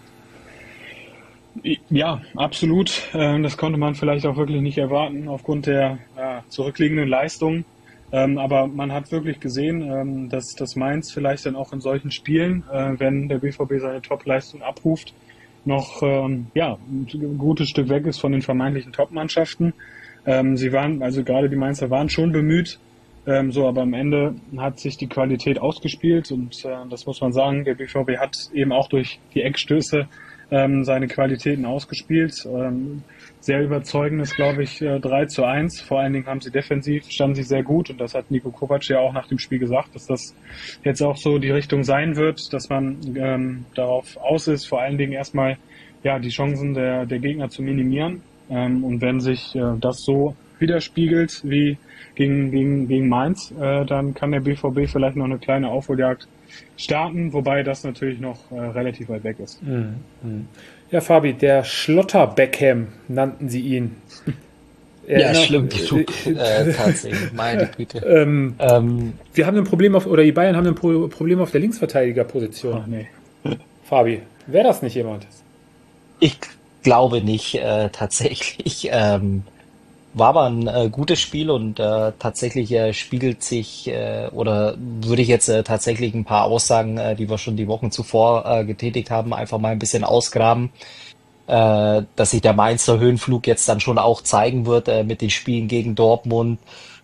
Ja, absolut. Das konnte man vielleicht auch wirklich nicht erwarten aufgrund der zurückliegenden Leistung. Aber man hat wirklich gesehen, dass Mainz vielleicht dann auch in solchen Spielen, wenn der BVB seine Top-Leistung abruft, noch ein gutes Stück weg ist von den vermeintlichen Top-Mannschaften. Sie waren, also gerade die Mainzer waren schon bemüht, aber am Ende hat sich die Qualität ausgespielt und das muss man sagen, der BVB hat eben auch durch die Eckstöße seine Qualitäten ausgespielt. Sehr überzeugendes, glaube ich, 3:1. Vor allen Dingen haben sie defensiv, standen sie sehr gut und das hat Niko Kovac ja auch nach dem Spiel gesagt, dass das jetzt auch so die Richtung sein wird, dass man darauf aus ist, vor allen Dingen erstmal die Chancen der Gegner zu minimieren. Und wenn sich das so widerspiegelt wie gegen Mainz, dann kann der BVB vielleicht noch eine kleine Aufholjagd starten, wobei das natürlich noch relativ weit weg ist. Ja, Fabi, der Schlotter-Beckham nannten sie ihn. Schlimm genug, tatsächlich, meine Güte. Wir haben ein Problem die Bayern haben ein Problem auf der Linksverteidigerposition. Ach nee. Fabi, wäre das nicht jemand? Ich glaube nicht, tatsächlich. War aber ein gutes Spiel und tatsächlich spiegelt sich oder würde ich jetzt tatsächlich ein paar Aussagen, die wir schon die Wochen zuvor getätigt haben, einfach mal ein bisschen ausgraben, dass sich der Mainzer Höhenflug jetzt dann schon auch zeigen wird mit den Spielen gegen Dortmund.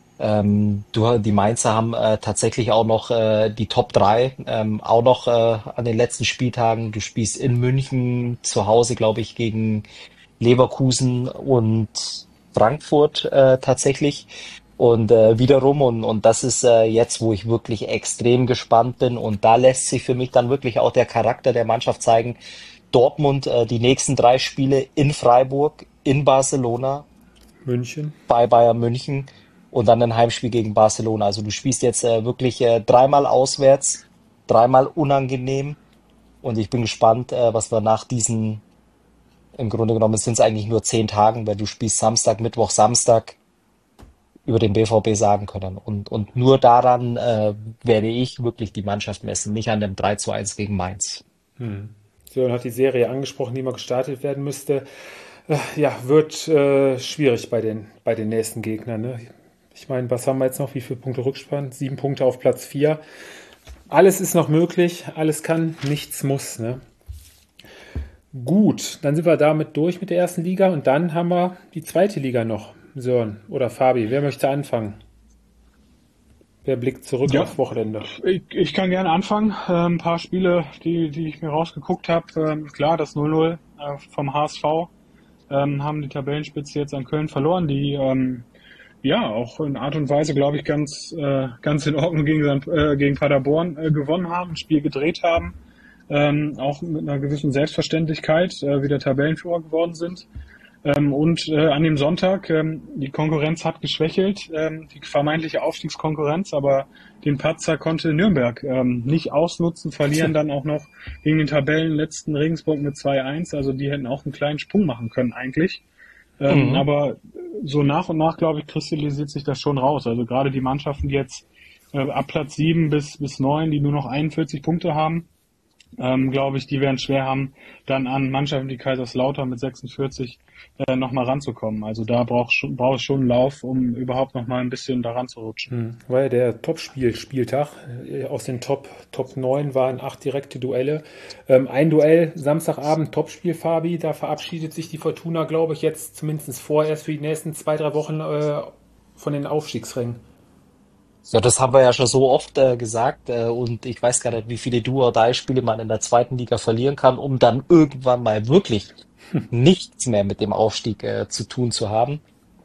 Die Mainzer haben tatsächlich auch noch die Top 3, auch noch an den letzten Spieltagen. Du spielst in München zu Hause, glaube ich, gegen Leverkusen und Frankfurt tatsächlich und wiederum und das ist jetzt, wo ich wirklich extrem gespannt bin und da lässt sich für mich dann wirklich auch der Charakter der Mannschaft zeigen. Dortmund die nächsten 3 Spiele in Freiburg, in Barcelona, München, bei Bayern München und dann ein Heimspiel gegen Barcelona. Also du spielst jetzt wirklich 3-mal auswärts, 3-mal unangenehm und ich bin gespannt, was wir nach diesen im Grunde genommen sind es eigentlich nur 10 Tagen, weil du spielst Samstag, Mittwoch, Samstag über den BVB sagen können. Und nur daran werde ich wirklich die Mannschaft messen, nicht an dem 3:1 gegen Mainz. Sören hat die Serie angesprochen, die mal gestartet werden müsste. Wird schwierig bei den nächsten Gegnern. Ne? Ich meine, was haben wir jetzt noch? Wie viele Punkte Rückspann? 7 Punkte auf Platz 4. Alles ist noch möglich, alles kann, nichts muss. Ne? Gut, dann sind wir damit durch mit der ersten Liga und dann haben wir die zweite Liga noch. Sören oder Fabi, wer möchte anfangen? Wer blickt zurück aufs Wochenende? Ich kann gerne anfangen. Ein paar Spiele, die ich mir rausgeguckt habe. Klar, das 0-0 vom HSV haben die Tabellenspitze jetzt an Köln verloren, die auch in Art und Weise, glaube ich, ganz in Ordnung gegen Paderborn gewonnen haben, ein Spiel gedreht haben, auch mit einer gewissen Selbstverständlichkeit wieder Tabellenführer geworden sind. Und an dem Sonntag, die Konkurrenz hat geschwächelt, die vermeintliche Aufstiegskonkurrenz, aber den Patzer konnte Nürnberg nicht ausnutzen, verlieren dann auch noch gegen den Tabellenletzten Regensburg mit 2-1. Also die hätten auch einen kleinen Sprung machen können eigentlich. Aber so nach und nach, glaube ich, kristallisiert sich das schon raus. Also gerade die Mannschaften, die jetzt ab Platz 7 bis 9, die nur noch 41 Punkte haben, glaube ich, die werden schwer haben, dann an Mannschaften wie Kaiserslautern mit 46 nochmal ranzukommen. Also da braucht es schon einen Lauf, um überhaupt nochmal ein bisschen da ranzurutschen. War ja der Topspieltag. Aus den Top 9 waren 8 direkte Duelle. Ein Duell, Samstagabend, Topspiel, Fabi. Da verabschiedet sich die Fortuna, glaube ich, jetzt zumindest vorerst für die nächsten 2-3 Wochen von den Aufstiegsrängen. Ja, das haben wir ja schon so oft gesagt und ich weiß gar nicht, wie viele Do-or-Die-Spiele man in der zweiten Liga verlieren kann, um dann irgendwann mal wirklich nichts mehr mit dem Aufstieg zu tun zu haben.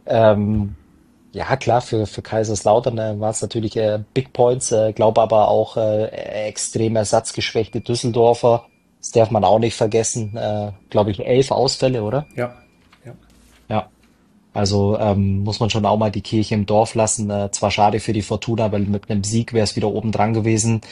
Ja, klar, für Kaiserslautern war es natürlich Big Points, glaube aber auch extrem ersatzgeschwächte Düsseldorfer. Das darf man auch nicht vergessen. Glaube ich, 11 Ausfälle, oder? Ja. Ja. Also muss man schon auch mal die Kirche im Dorf lassen. Zwar schade für die Fortuna, weil mit einem Sieg wäre es wieder oben dran gewesen.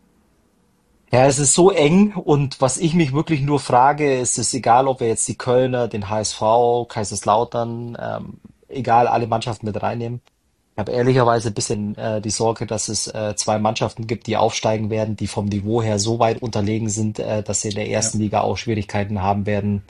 Ja, es ist so eng und was ich mich wirklich nur frage, ist es egal, ob wir jetzt die Kölner, den HSV, Kaiserslautern, egal, alle Mannschaften mit reinnehmen. Ich habe ehrlicherweise ein bisschen die Sorge, dass es 2 Mannschaften gibt, die aufsteigen werden, die vom Niveau her so weit unterlegen sind, dass sie in der ersten Liga auch Schwierigkeiten haben werden,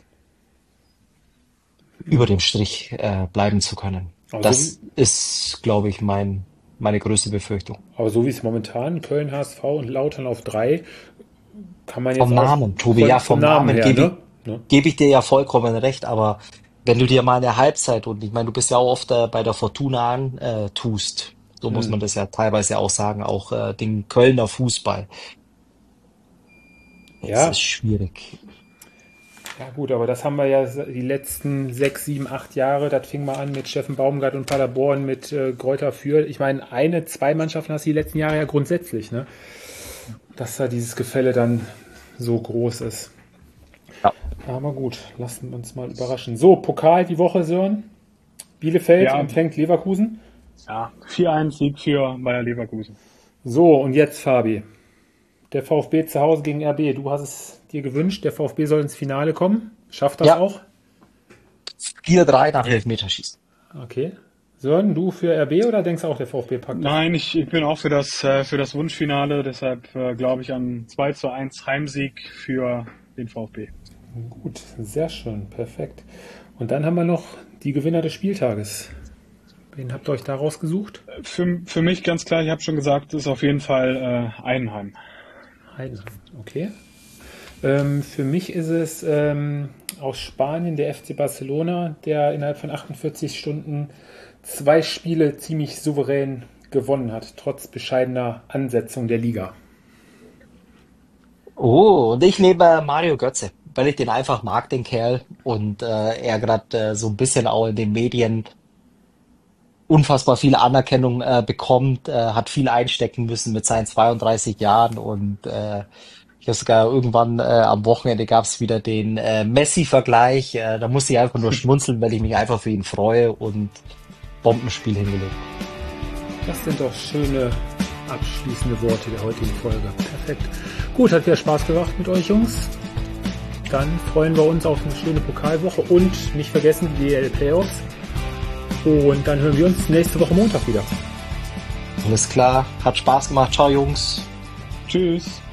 über dem Strich bleiben zu können. Aber Das ist, glaube ich, meine größte Befürchtung. Aber so wie es momentan Köln, HSV und Lautern auf 3, kann man jetzt Vom Namen, Tobi, ja, vom Namen her, gebe ich dir ja vollkommen recht, aber wenn du dir mal eine Halbzeit, und ich meine, du bist ja auch oft bei der Fortuna tust, so muss man das ja teilweise auch sagen, auch den Kölner Fußball. Ja. Das ist schwierig. Ja gut, aber das haben wir ja die letzten 6, 7, 8 Jahre. Das fing mal an mit Steffen Baumgart und Paderborn, mit Greuther Fürth. Ich meine, 2 Mannschaften hast du die letzten Jahre ja grundsätzlich, ne? Dass da dieses Gefälle dann so groß ist. Ja. Aber gut, lassen wir uns mal überraschen. So, Pokal die Woche, Sören. Bielefeld empfängt Leverkusen. Ja, 4-1 Sieg für Bayer Leverkusen. So, und jetzt Fabi. Der VfB zu Hause gegen RB. Du hast es dir gewünscht, der VfB soll ins Finale kommen. Schafft das auch? 4-3 nach Elfmeterschießen. Okay. Sören, du für RB oder denkst du auch, der VfB packt das? Nein, ich bin auch für das Wunschfinale. Deshalb glaube ich an 2-1 Heimsieg für den VfB. Gut, sehr schön, perfekt. Und dann haben wir noch die Gewinner des Spieltages. Wen habt ihr euch da rausgesucht? Für mich ganz klar, ich habe schon gesagt, ist auf jeden Fall Heidenheim. Heidenheim, okay. Für mich ist es aus Spanien der FC Barcelona, der innerhalb von 48 Stunden 2 Spiele ziemlich souverän gewonnen hat, trotz bescheidener Ansetzung der Liga. Oh, und ich nehme Mario Götze, weil ich den einfach mag, den Kerl, und er gerade so ein bisschen auch in den Medien unfassbar viel Anerkennung bekommt, hat viel einstecken müssen mit seinen 32 Jahren und ich habe sogar irgendwann am Wochenende gab es wieder den Messi-Vergleich. Da musste ich einfach nur schmunzeln, weil ich mich einfach für ihn freue und Bombenspiel hingelegt. Das sind doch schöne abschließende Worte der heutigen Folge. Perfekt. Gut, hat wieder Spaß gemacht mit euch, Jungs. Dann freuen wir uns auf eine schöne Pokalwoche und nicht vergessen die DEL-Playoffs. Und dann hören wir uns nächste Woche Montag wieder. Alles klar, hat Spaß gemacht. Ciao, Jungs. Tschüss.